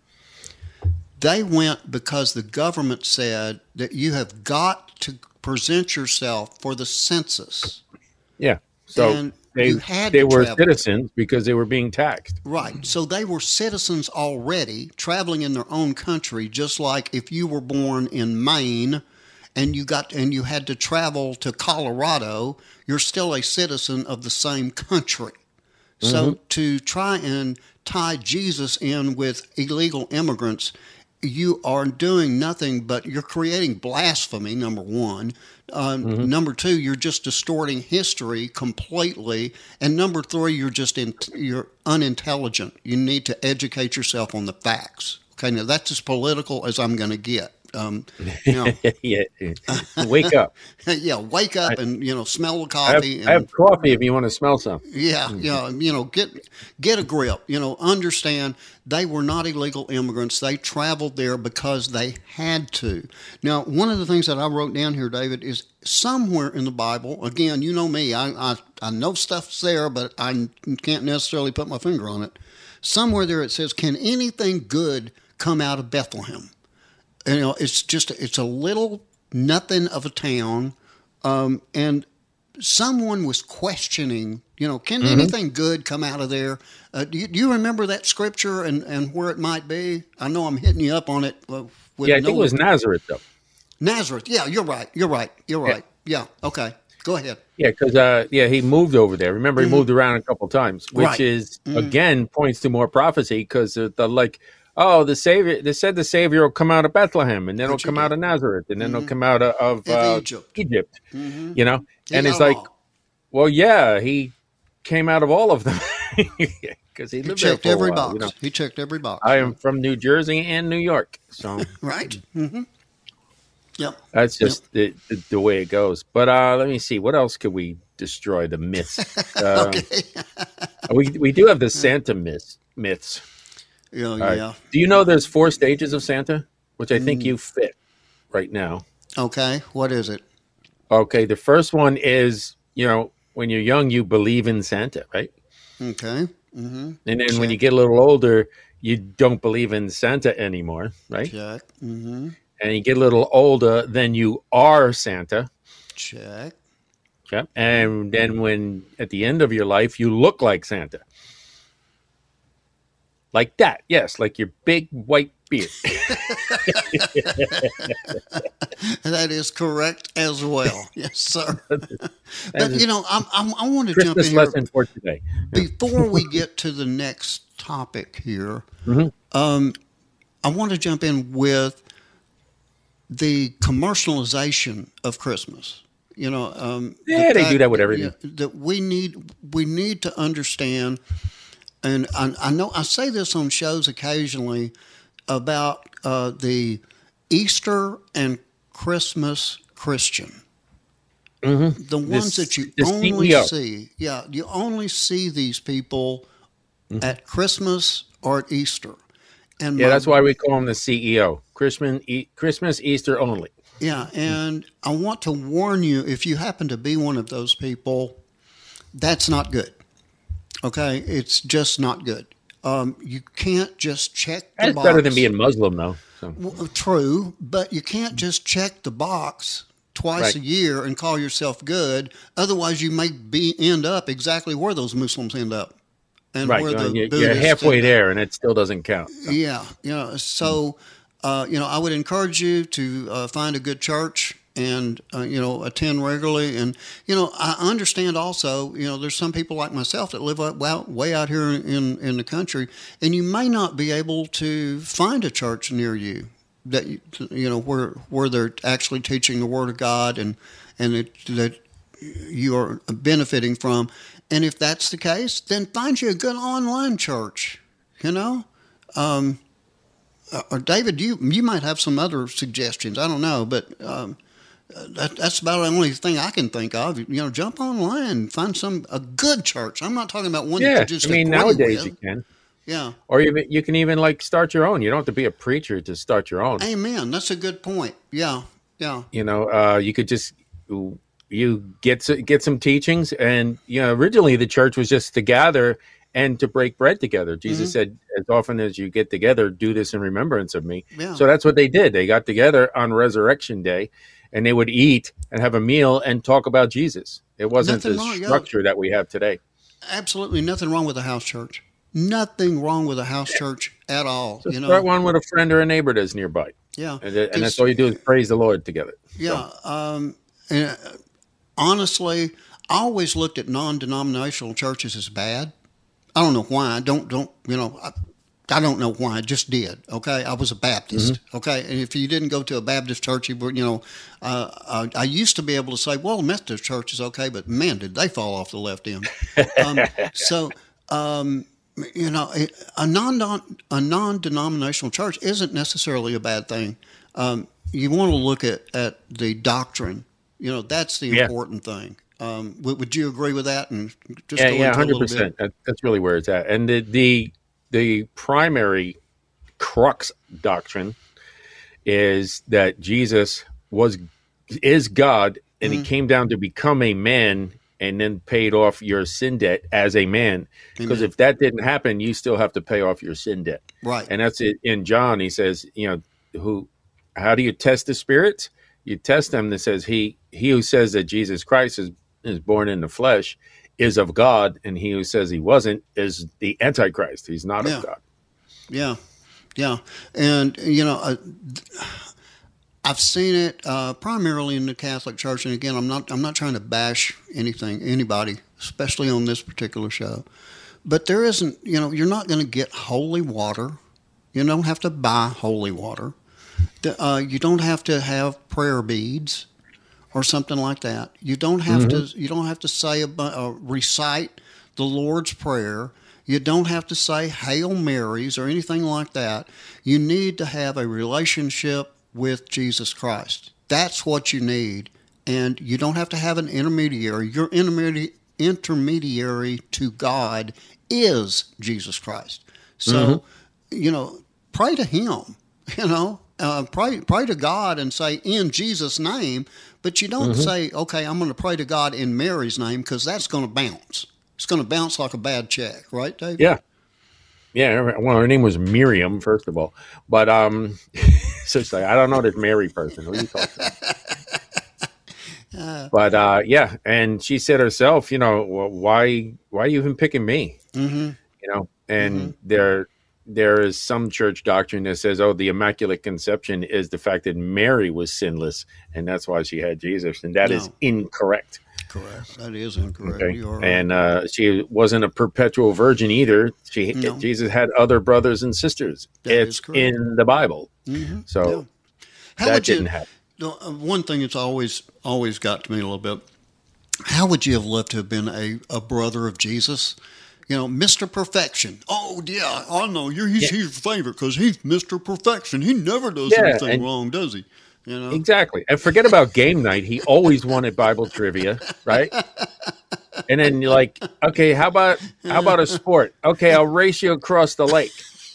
They went because the government said that you have got to present yourself for the census. Yeah. So And they, you had they to were travel. citizens because they were being taxed. Right. So they were citizens already traveling in their own country, just like if you were born in Maine and you got and you had to travel to Colorado, you're still a citizen of the same country. So Mm-hmm. to try and tie Jesus in with illegal immigrants, you are doing nothing but you're creating blasphemy, number one. Uh, Mm-hmm. Number two, you're just distorting history completely. And number three, you're just in, you're unintelligent. You need to educate yourself on the facts. Okay, now that's as political as I'm going to get. Um, you know, yeah. Wake up. yeah, wake up and you know smell the I have, coffee. I and, have coffee if you want to smell some. Yeah, yeah, you know, get get a grip. You know, understand they were not illegal immigrants. They traveled there because they had to. Now, one of the things that I wrote down here, David, is somewhere in the Bible. Again, you know me, I I, I know stuff's there, but I can't necessarily put my finger on it. Somewhere there it says, "Can anything good come out of Bethlehem?" You know, it's just it's a little nothing of a town, um, and someone was questioning, you know, can Mm-hmm. anything good come out of there? Uh, do, you, do you remember that scripture and, and where it might be? I know I'm hitting you up on it. Uh, with Yeah, I think no- it was Nazareth, though. Nazareth. Yeah, you're right. You're right. You're right. Yeah. Okay. Go ahead. Yeah, because uh, yeah, he moved over there. Remember, he moved around a couple times, which Right. is again points to more prophecy because the, the like, oh, the savior. They said the savior will come out of Bethlehem, and then Which it'll come he out did. of Nazareth, and then it'll come out of, of Of uh, Egypt. Egypt. You know, He and got it's them like, all. well, yeah, he came out of all of them because he He lived there checked for a every while, box. you know. He checked every box. I am from New Jersey and New York, so Right. Mm-hmm. Yep. that's just the, the, the way it goes. But uh, let me see, what else could we destroy the myths? Uh, Okay. we we do have the Santa myths. Myths. Yeah. All right. Yeah. Do you know there's four stages of Santa, which I Mm. think you fit right now? Okay. What is it? Okay, the first one is, you know, when you're young, you believe in Santa, right? Okay. Mm-hmm. And then when Check. you get a little older, you don't believe in Santa anymore, right? Check. Mm-hmm. And you get a little older, then you are Santa. Check. Okay. And then when at the end of your life, you look like Santa. Like that, yes, like your big white beard. That is correct as well. Yes, sir. But is you know, I'm, I'm, I want to jump in Christmas here lesson for today. before we get to the next topic here. Mhm. Um, I want to jump in with the commercialization of Christmas. You know, um, the Yeah, they do fact that with everything. yeah, that we need we need to understand, and I, I know I say this on shows occasionally about uh, the Easter and Christmas Christian. Mm-hmm. The ones that you the only C E O. see, yeah, you only see these people Mm-hmm. at Christmas or at Easter. And Yeah, my- that's why we call him the C E O. Christmas, e- Christmas, Easter only. Yeah, and I want to warn you, if you happen to be one of those people, that's not good. Okay, it's just not good. Um, you can't just check the That's box. better than being Muslim, though. So. Well, true, but you can't just check the box twice Right. a year and call yourself good. Otherwise, you may be end up exactly where those Muslims end up, and Right, where you're, the you're Buddhists halfway end up. there, and it still doesn't count. So. Yeah, you know, so uh, you know, I would encourage you to uh, find a good church and uh, you know attend regularly. And you know, I understand also, you know, there's some people like myself that live out, out way out here in in the country, and you may not be able to find a church near you that you, you know where where they're actually teaching the Word of God and and it, that you are benefiting from. And if that's the case, then find you a good online church. You know. Um, uh, or David, you you might have some other suggestions. I don't know, but um, that, that's about the only thing I can think of. You know, jump online, find some a good church. I'm not talking about one that Yeah, you just I mean, agree nowadays with. you can. Yeah. Or even you can even like start your own. You don't have to be a preacher to start your own. Amen. That's a good point. Yeah. Yeah. You know, uh, you could just you get get some teachings, and you know, originally the church was just to gather and to break bread together. Jesus mm-hmm. said, "As often as you get together, do this in remembrance of me." Yeah. So that's what they did. They got together on Resurrection Day, and they would eat and have a meal and talk about Jesus. It wasn't nothing the wrong, structure yeah. that we have today. Absolutely nothing wrong with a house church. Nothing wrong with a house church at all. Just you know, start one with a friend or a neighbor that's nearby. Yeah, and, and that's all you do is praise the Lord together. Yeah, so. um, and honestly, I always looked at non-denominational churches as bad. I don't know why. I don't don't you know. I, I don't know why. I just did. Okay, I was a Baptist. Mm-hmm. Okay, and if you didn't go to a Baptist church, you were, you know, uh, I, I used to be able to say, well, the Methodist church is okay, but man, did they fall off the left end. Um, so. Um, You know, a non a non-denominational church isn't necessarily a bad thing. Um, you want to look at, at the doctrine. You know, that's the yeah. important thing. Um, would, would you agree with that? And just yeah, go yeah, into hundred percent. That's really where it's at. And the the the primary crux doctrine is that Jesus was is God, and mm-hmm. he came down to become a man. And then paid off your sin debt as a man. Because if that didn't happen, you still have to pay off your sin debt. Right. And that's it. In John, he says, you know, who, how do you test the spirits? You test them that says he, he who says that Jesus Christ is, is born in the flesh is of God. And he who says he wasn't is the Antichrist. He's not yeah. of God. Yeah. Yeah. And, you know, uh, I've seen it uh, primarily in the Catholic Church, and again, I'm not I'm not trying to bash anything, anybody, especially on this particular show. But there isn't, you know, you're not going to get holy water. You don't have to buy holy water. The, uh, you don't have to have prayer beads or something like that. You don't have mm-hmm. to. You don't have to say a, uh, recite the Lord's Prayer. You don't have to say Hail Marys or anything like that. You need to have a relationship with Jesus Christ. That's what you need. And you don't have to have an intermediary. Your intermediary intermediary to God is Jesus Christ. So, mm-hmm. you know, pray to him, you know, uh, pray, pray to God and say, in Jesus' name, but you don't mm-hmm. say, okay, I'm going to pray to God in Mary's name, because that's going to bounce. It's going to bounce like a bad check, right, David? Yeah. Yeah, well, her name was Miriam, first of all. But, um, so it's like, I don't know this Mary person. Who are you talking to? Uh, but, uh, yeah, and she said herself, you know, well, why why are you even picking me? Mm-hmm. You know, and mm-hmm. there there is some church doctrine that says, oh, the Immaculate Conception is the fact that Mary was sinless, and that's why she had Jesus, and that no. is incorrect. Correct. That is incorrect. Okay. You are and uh, she wasn't a perpetual virgin either. She no. Jesus had other brothers and sisters. That it's in the Bible. Mm-hmm. So yeah. that didn't you, happen. The, one thing that's always always got to me a little bit, how would you have loved to have been a, a brother of Jesus? You know, Mister Perfection. Oh, yeah, I know. You're, he's, yeah. he's your favorite because he's Mister Perfection. He never does yeah, anything and, wrong, does he? You know? Exactly. And forget about game night. He always wanted Bible trivia, right? And then you're like, okay, how about how about a sport? Okay, I'll race you across the lake.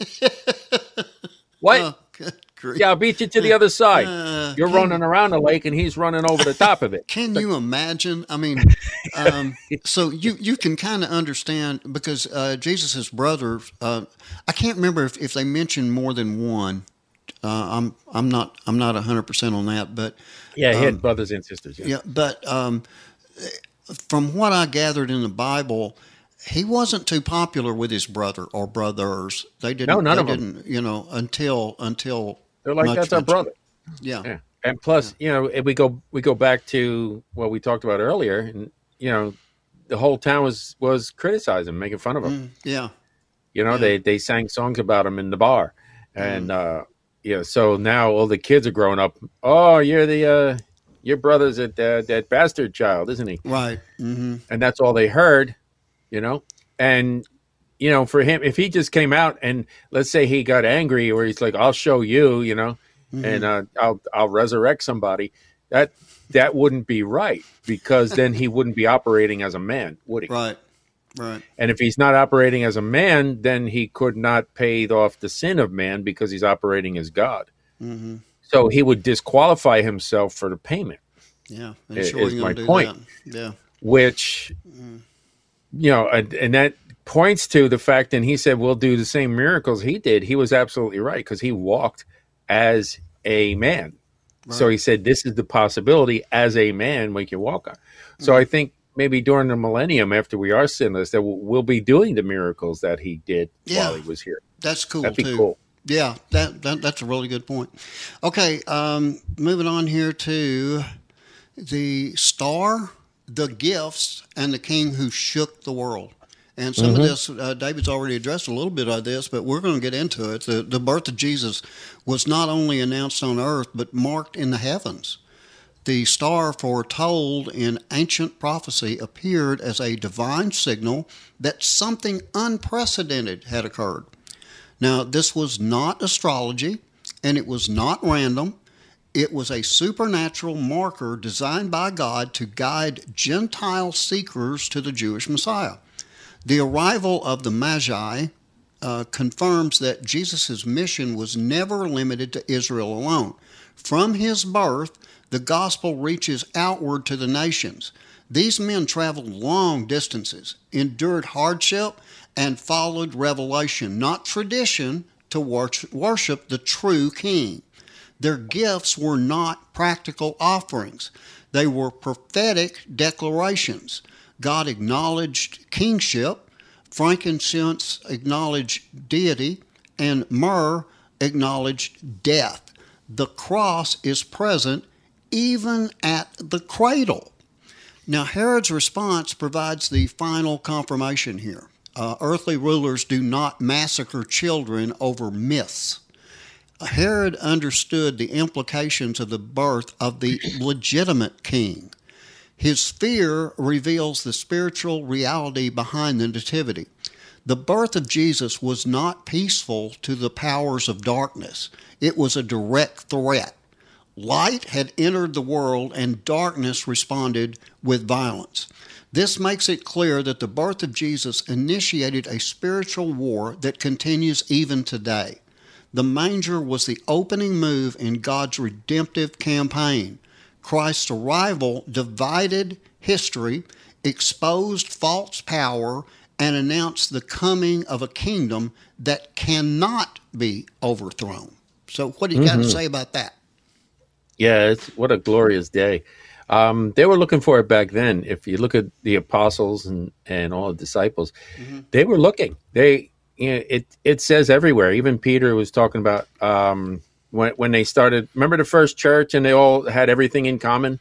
What? Oh, good grief. Yeah, I'll beat you to the other side. Uh, you're running you, around the lake, and he's running over the top of it. Can you imagine? I mean, um, so you, you can kind of understand, because uh, Jesus' brother, uh, I can't remember if, if they mentioned more than one. Uh, I'm I'm not I'm not a hundred percent on that, but yeah, he um, had brothers and sisters. Yeah, yeah but um, from what I gathered in the Bible, he wasn't too popular with his brother or brothers. They didn't. No, none they of didn't, them. You know, until until they're like, much, that's our much, brother. Yeah. yeah, and plus, yeah. you know, if we go we go back to what we talked about earlier, and you know, the whole town was was criticizing, making fun of him. Mm, yeah, you know, yeah. they they sang songs about him in the bar, and. Mm. uh Yeah, so now all the kids are growing up. Oh, you're the uh, your brother's that uh, that bastard child, isn't he? Right. Mm-hmm. And that's all they heard, you know. And you know, for him, if he just came out and let's say he got angry, or he's like, "I'll show you," you know, mm-hmm. and uh, I'll I'll resurrect somebody. That that wouldn't be right, because then he wouldn't be operating as a man, would he? Right. Right. And if he's not operating as a man, then he could not pay off the sin of man because he's operating as God. Mm-hmm. So he would disqualify himself for the payment. Yeah, and is, is my point. That. Yeah, which, mm. you know, and, and that points to the fact, and he said, we'll do the same miracles he did. He was absolutely right because he walked as a man. Right. So he said, this is the possibility as a man we can walk on. Mm. So I think maybe during the millennium, after we are sinless, that we'll, we'll be doing the miracles that he did yeah. while he was here. That's cool, That'd be too. Cool. Yeah, that, that that's a really good point. Okay, um, moving on here to the star, the gifts, and the king who shook the world. And some mm-hmm. of this, uh, David's already addressed a little bit of this, but we're going to get into it. The, the birth of Jesus was not only announced on earth, but marked in the heavens. The star foretold in ancient prophecy appeared as a divine signal that something unprecedented had occurred. Now, this was not astrology, and it was not random. It was a supernatural marker designed by God to guide Gentile seekers to the Jewish Messiah. The arrival of the Magi uh, confirms that Jesus' mission was never limited to Israel alone. From his birth, the gospel reaches outward to the nations. These men traveled long distances, endured hardship, and followed revelation, not tradition, to worship the true king. Their gifts were not practical offerings. They were prophetic declarations. God acknowledged kingship, frankincense acknowledged deity, and myrrh acknowledged death. The cross is present even at the cradle. Now, Herod's response provides the final confirmation here. Uh, earthly rulers do not massacre children over myths. Herod understood the implications of the birth of the legitimate king. His fear reveals the spiritual reality behind the nativity. The birth of Jesus was not peaceful to the powers of darkness. It was a direct threat. Light had entered the world, and darkness responded with violence. This makes it clear that the birth of Jesus initiated a spiritual war that continues even today. The manger was the opening move in God's redemptive campaign. Christ's arrival divided history, exposed false power, and announced the coming of a kingdom that cannot be overthrown. So what do you mm-hmm. got to say about that? Yeah, it's, what a glorious day. Um, they were looking for it back then. If you look at the apostles and, and all the disciples, mm-hmm. they were looking. They, you know, it it says everywhere. Even Peter was talking about um, when when they started. Remember the first church, and they all had everything in common.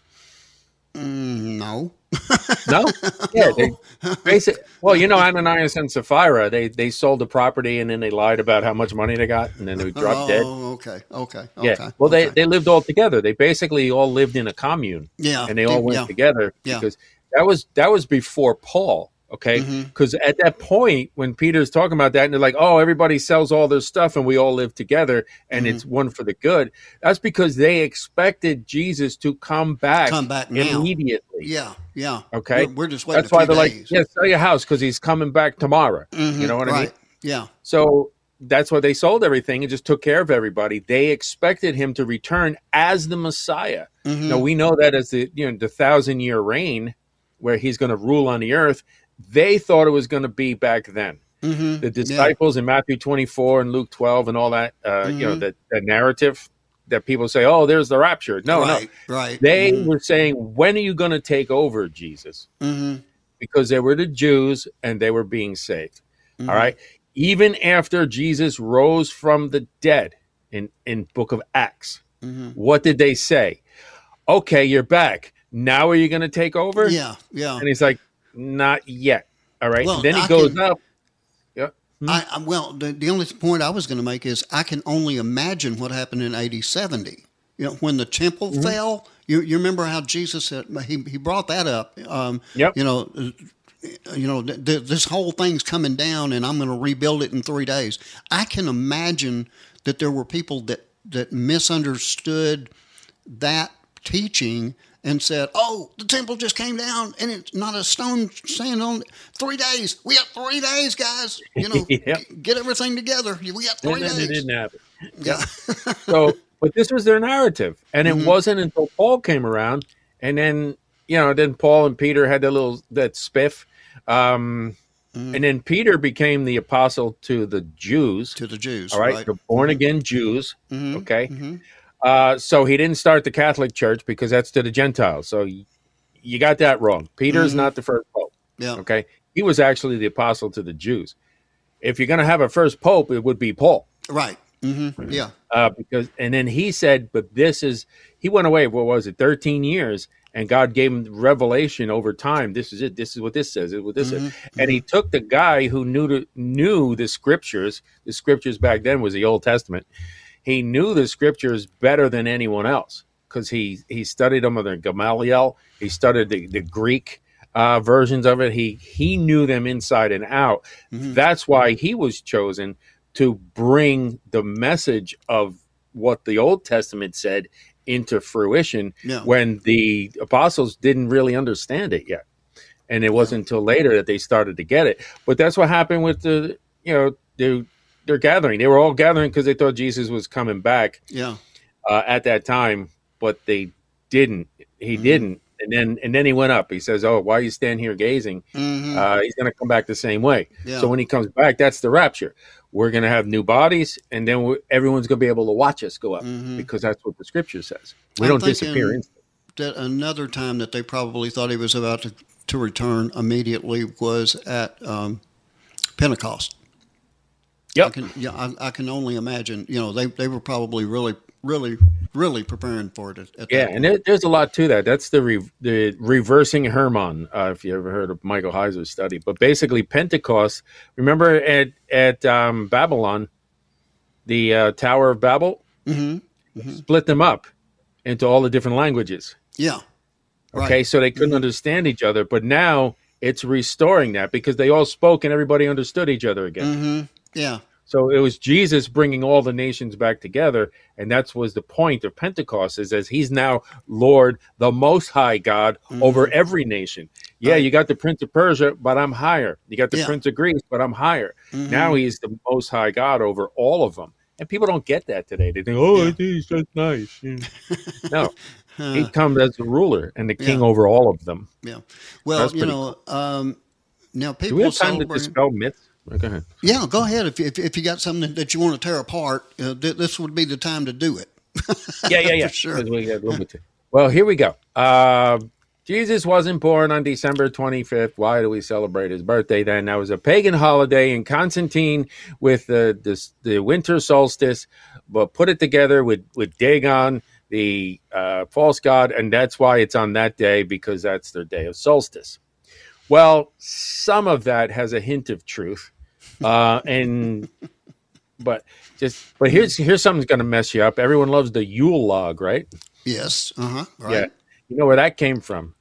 Mm, no. No? Yeah. They, basic, well, you know, Ananias and Sapphira, they, they sold the property and then they lied about how much money they got and then they dropped oh, dead. Oh, okay, okay, yeah. okay. Well, okay. they, they lived all together. They basically all lived in a commune. Yeah. And they all went yeah. together yeah. because that was that was before Paul. Okay, because mm-hmm. at that point, when Peter's talking about that, and they're like, "Oh, everybody sells all their stuff, and we all live together, and mm-hmm. it's one for the good." That's because they expected Jesus to come back, come back immediately. Now. Yeah, yeah. Okay, we're, we're just waiting. That's why they're days. like, "Yeah, sell your house because he's coming back tomorrow." Mm-hmm. You know what right. I mean? Yeah. So that's why they sold everything and just took care of everybody. They expected him to return as the Messiah. Mm-hmm. Now we know that as the you know the thousand year reign, where he's going to rule on the earth. They thought it was going to be back then. Mm-hmm. The disciples yeah. in Matthew twenty-four and Luke twelve and all that, uh, mm-hmm. you know, that, that narrative that people say, oh, there's the rapture. No, right, no. Right. They mm-hmm. were saying, when are you going to take over, Jesus? Mm-hmm. Because they were the Jews and they were being saved. Mm-hmm. All right. Even after Jesus rose from the dead in, in book of Acts, mm-hmm. what did they say? Okay, you're back. Now are you going to take over? Yeah, yeah. And he's like, not yet. All right. Well, and then he I goes can, up. Yeah. Hmm? I, I, well, the, the only point I was going to make is I can only imagine what happened in A D seventy. You know, when the temple mm-hmm. fell, you, you remember how Jesus said, he, he brought that up. Um, yep. You know, you know, th- th- this whole thing's coming down and I'm going to rebuild it in three days. I can imagine that there were people that, that misunderstood that teaching and said, "Oh, the temple just came down, and it's not a stone stand on it. Three days. We got three days, guys. You know, yep. g- get everything together. We got three and then days." It didn't happen. Yeah. So, but this was their narrative, and it Mhm. wasn't until Paul came around, and then you know, then Paul and Peter had that little that spiff, um, mm. and then Peter became the apostle to the Jews. To the Jews, all right, right. the born again Jews. Mm-hmm. Okay. Mm-hmm. Uh, so he didn't start the Catholic Church because that's to the Gentiles. So y- you got that wrong. Peter's mm-hmm. not the first pope. Yeah. Okay. He was actually the apostle to the Jews. If you're going to have a first pope, it would be Paul. Right. Mm-hmm. Yeah. Uh, because and then he said, but this is he went away. What was it? thirteen years, and God gave him revelation over time. This is it. This is what this says. This is what this mm-hmm. is. And he took the guy who knew to, knew the scriptures. The scriptures back then was the Old Testament. He knew the scriptures better than anyone else because he, he studied them under Gamaliel. He studied the, the Greek uh, versions of it. He he knew them inside and out. Mm-hmm. That's why he was chosen to bring the message of what the Old Testament said into fruition yeah. when the apostles didn't really understand it yet. And it wasn't until later that they started to get it. But that's what happened with the, you know, the They're gathering. They were all gathering because they thought Jesus was coming back. Yeah. Uh, at that time, but they didn't. He mm-hmm. didn't, and then and then he went up. He says, "Oh, why you stand here gazing? Mm-hmm. Uh, he's going to come back the same way." Yeah. So when he comes back, that's the rapture. We're going to have new bodies, and then we're, everyone's going to be able to watch us go up mm-hmm. because that's what the scripture says. We I'm don't disappear instantly. That another time that they probably thought he was about to, to return immediately was at um, Pentecost. Yep. I can, yeah, I, I can only imagine. You know, they, they were probably really, really, really preparing for it. At, at yeah, that and there, there's a lot to that. That's the re, the reversing Hermon. Uh, if you ever heard of Michael Heiser's study, but basically Pentecost. Remember at at um, Babylon, the uh, Tower of Babel mm-hmm. Mm-hmm. split them up into all the different languages. Yeah. Right. Okay, so they couldn't mm-hmm. understand each other, but now it's restoring that because they all spoke and everybody understood each other again. Mm-hmm. Yeah. So it was Jesus bringing all the nations back together, and that was the point of Pentecost, is as he's now Lord, the Most High God, mm-hmm. over every nation. Yeah, right. You got the Prince of Persia, but I'm higher. You got the yeah. Prince of Greece, but I'm higher. Mm-hmm. Now he's the Most High God over all of them. And people don't get that today. They think, oh, yeah. he's just nice. Yeah. No, uh, he comes as the ruler and the king yeah. over all of them. Yeah. Well, That's you know, cool. um, now people Do we have time celebrate... to dispel myths? Go ahead. Yeah, go ahead. If, if if you got something that you want to tear apart, uh, th- this would be the time to do it. yeah, yeah, yeah. For sure. We got a little bit. Well, here we go. Uh, Jesus wasn't born on December twenty-fifth. Why do we celebrate his birthday then? That was a pagan holiday, and Constantine, with the the, the winter solstice, but put it together with, with Dagon, the uh, false god, and that's why it's on that day, because that's their day of solstice. Well, some of that has a hint of truth, uh, and but just but here's here's something that's going to mess you up. Everyone loves the Yule log, right? Yes. Uh huh. Right. Yeah. You know where that came from?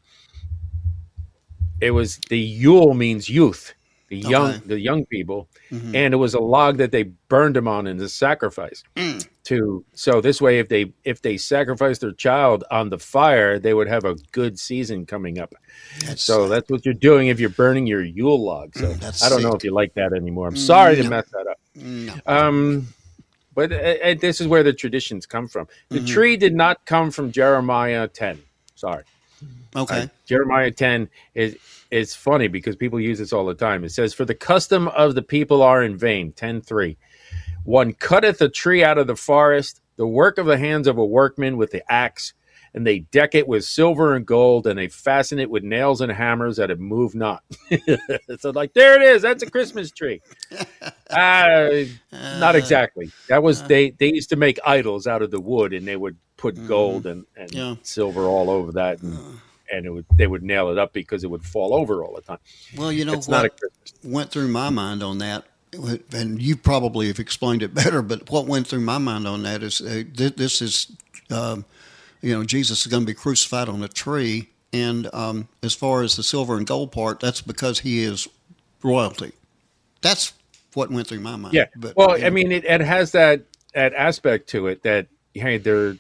It was the Yule means youth, the young okay. the young people, mm-hmm. and it was a log that they burned them on in the sacrifice. Mm. To so this way, if they if they sacrificed their child on the fire, they would have a good season coming up. That's so sad. That's what you're doing if you're burning your Yule log. So that's I don't sick. know if you like that anymore. I'm sorry no. to mess that up. No. Um, but uh, uh, this is where the traditions come from. The mm-hmm. tree did not come from Jeremiah ten. Sorry. Okay. Uh, Jeremiah ten is is funny because people use this all the time. It says, "For the custom of the people are in vain." ten three. One cutteth a tree out of the forest, the work of the hands of a workman with the axe, and they deck it with silver and gold, and they fasten it with nails and hammers that it move not. So, like, there it is. That's a Christmas tree. Uh, not exactly. That was they. They used to make idols out of the wood, and they would put mm, gold and, and yeah. silver all over that, and, uh, and it would they would nail it up because it would fall over all the time. Well, you know it's what not a Christmas went through my mind on that. And you probably have explained it better, but what went through my mind on that is uh, th- this is, um, you know, Jesus is going to be crucified on a tree. And um, as far as the silver and gold part, that's because he is royalty. That's what went through my mind. Yeah. But, well, you know. I mean, it, it has that, that aspect to it that, hey, they're,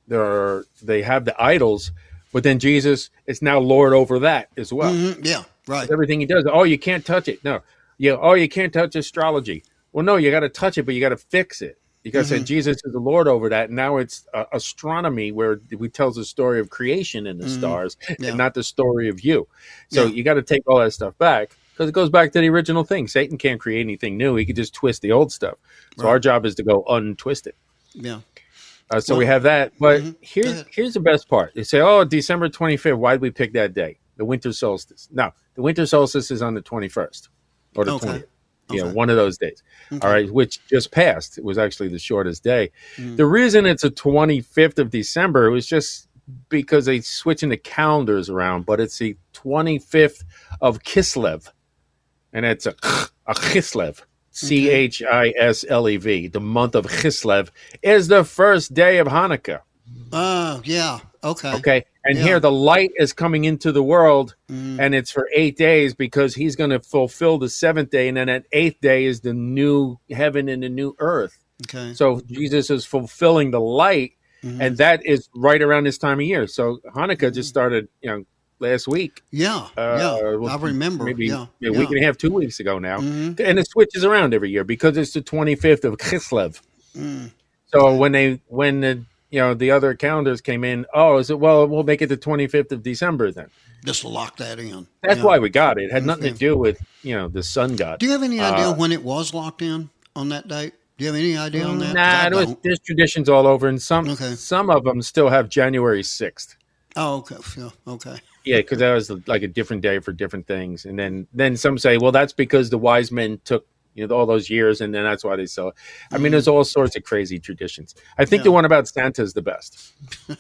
there are, they have the idols, but then Jesus is now Lord over that as well. Mm-hmm. Yeah, right. Everything he does. Oh, you can't touch it. No. Yeah. Oh, you can't touch astrology. Well, no, you got to touch it, but you got to fix it. You got to mm-hmm. say Jesus is the Lord over that. And now it's uh, astronomy, where we tells the story of creation in the mm-hmm. stars, yeah. and not the story of you. So yeah. you got to take all that stuff back, because it goes back to the original thing. Satan can't create anything new. He could just twist the old stuff. So right. our job is to go untwist it. Yeah. Uh, so well, we have that. But mm-hmm. here's here's the best part. They say, oh, December twenty-fifth. Why did we pick that day? The winter solstice. No, the winter solstice is on the twenty-first or the okay. twentieth. Yeah, okay. One of those days. Okay. All right, which just passed. It was actually the shortest day. Mm. The reason it's a twenty-fifth of December was just because they switching the calendars around, but it's the twenty-fifth of Kislev. And it's a, a Kislev, C H I S L E V. The month of Kislev is the first day of Hanukkah. Oh, uh, yeah. Okay. Okay. And yeah. here the light is coming into the world, mm. and it's for eight days because he's going to fulfill the seventh day. And then that eighth day is the new heaven and the new earth. Okay. So Jesus is fulfilling the light, mm-hmm. and that is right around this time of year. So Hanukkah just started, you know, last week. Yeah. Uh, yeah. I remember. Maybe yeah. a yeah. week and a half, two weeks ago now. Mm-hmm. And it switches around every year because it's the twenty-fifth of Kislev. Mm. So when they, when the, you know, the other calendars came in, oh, is it, well, we'll make it the twenty-fifth of December then. Just lock that in. That's yeah. why we got it. It had nothing yeah. to do with, you know, the sun god. Do you have any idea uh, when it was locked in on that date? Do you have any idea on that? Nah, there was, there's traditions all over, and some okay. some of them still have January sixth. Oh, okay. Yeah, okay. Yeah, because that was like a different day for different things. And then, then some say, well, that's because the wise men took, you know, all those years, and then that's why they sell it. I mm. mean, there's all sorts of crazy traditions. I think yeah. the one about Santa is the best.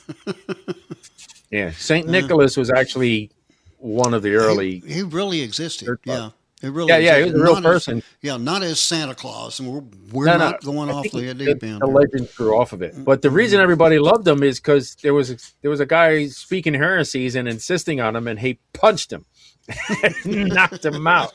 yeah, Saint Nicholas was actually one of the early. He, he really existed. Yeah, it really. Yeah, yeah, he was a real not person. As, yeah, not as Santa Claus, and we're we're no, not no, going I off the the, deep end. The legend grew off of it, but the reason everybody loved him is because there was a, there was a guy speaking heresies and insisting on him, and he punched him. knocked him out.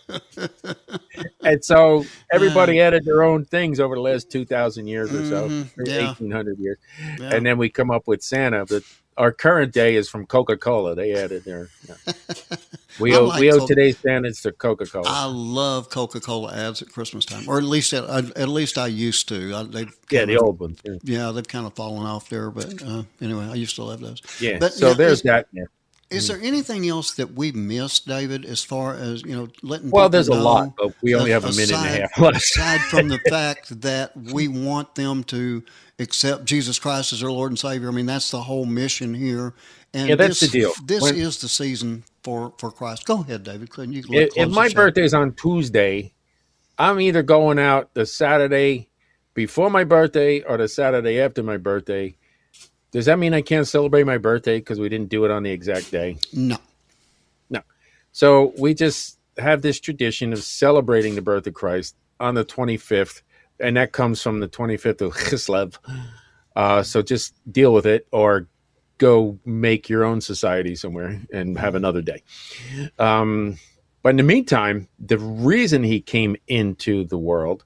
And so everybody uh, added their own things over the last two thousand years or so, mm-hmm, or yeah. eighteen hundred years. Yeah. And then we come up with Santa. But our current day is from Coca-Cola. They added their... You know. We owe, like we owe Coca- today's Santas to Coca-Cola. I love Coca-Cola ads at Christmas time, or at least at, at least I used to. I, they've yeah, the of, old ones. Yeah. yeah, they've kind of fallen off there. But uh, anyway, I used to love those. Yeah, but, so yeah, there's is, that. Yeah. Is there anything else that we missed, David, as far as, you know, letting well, people there's know, a lot, but we only have a minute aside, and a half left. Aside from the fact that we want them to accept Jesus Christ as their Lord and Savior, I mean, that's the whole mission here. And yeah, that's this, the deal. This when, is the season for, for Christ. Go ahead, David. You can if if my birthday is on Tuesday, I'm either going out the Saturday before my birthday or the Saturday after my birthday. Does that mean I can't celebrate my birthday because we didn't do it on the exact day? No. No. So we just have this tradition of celebrating the birth of Christ on the twenty-fifth, and that comes from the twenty-fifth of Kislev. Uh, so just deal with it, or go make your own society somewhere and have another day. Um, but in the meantime, the reason he came into the world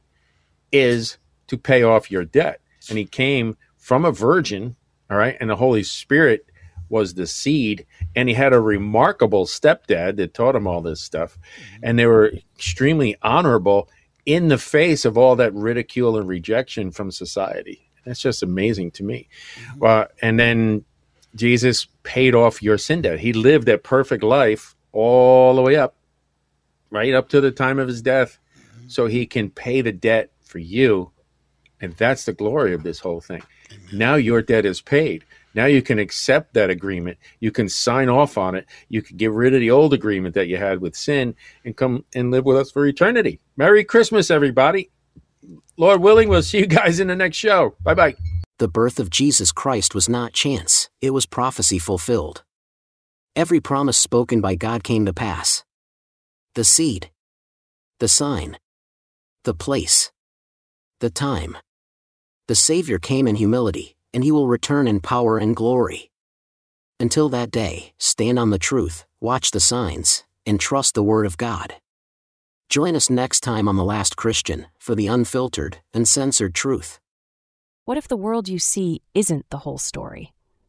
is to pay off your debt. And he came from a virgin. All right. And the Holy Spirit was the seed. And he had a remarkable stepdad that taught him all this stuff. And they were extremely honorable in the face of all that ridicule and rejection from society. That's just amazing to me. Mm-hmm. Uh, and then Jesus paid off your sin debt. He lived that perfect life all the way up, right up to the time of his death. Mm-hmm. So he can pay the debt for you. And that's the glory of this whole thing. Amen. Now your debt is paid. Now you can accept that agreement. You can sign off on it. You can get rid of the old agreement that you had with sin and come and live with us for eternity. Merry Christmas, everybody. Lord willing, we'll see you guys in the next show. Bye-bye. The birth of Jesus Christ was not chance. It was prophecy fulfilled. Every promise spoken by God came to pass. The seed, the sign, the place, the time. The Savior came in humility, and he will return in power and glory. Until that day, stand on the truth, watch the signs, and trust the Word of God. Join us next time on The Last Christian for the unfiltered, uncensored truth. What if the world you see isn't the whole story?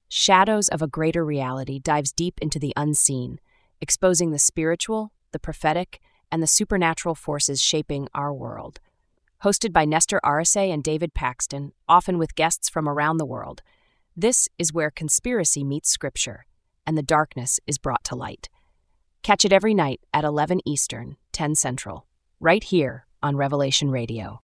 Shadows of a Greater Reality dives deep into the unseen, exposing the spiritual, the prophetic, and the supernatural forces shaping our world. Hosted by Nestor Arce and David Paxton, often with guests from around the world, this is where conspiracy meets scripture, and the darkness is brought to light. Catch it every night at eleven Eastern, ten Central, right here on Revelation Radio.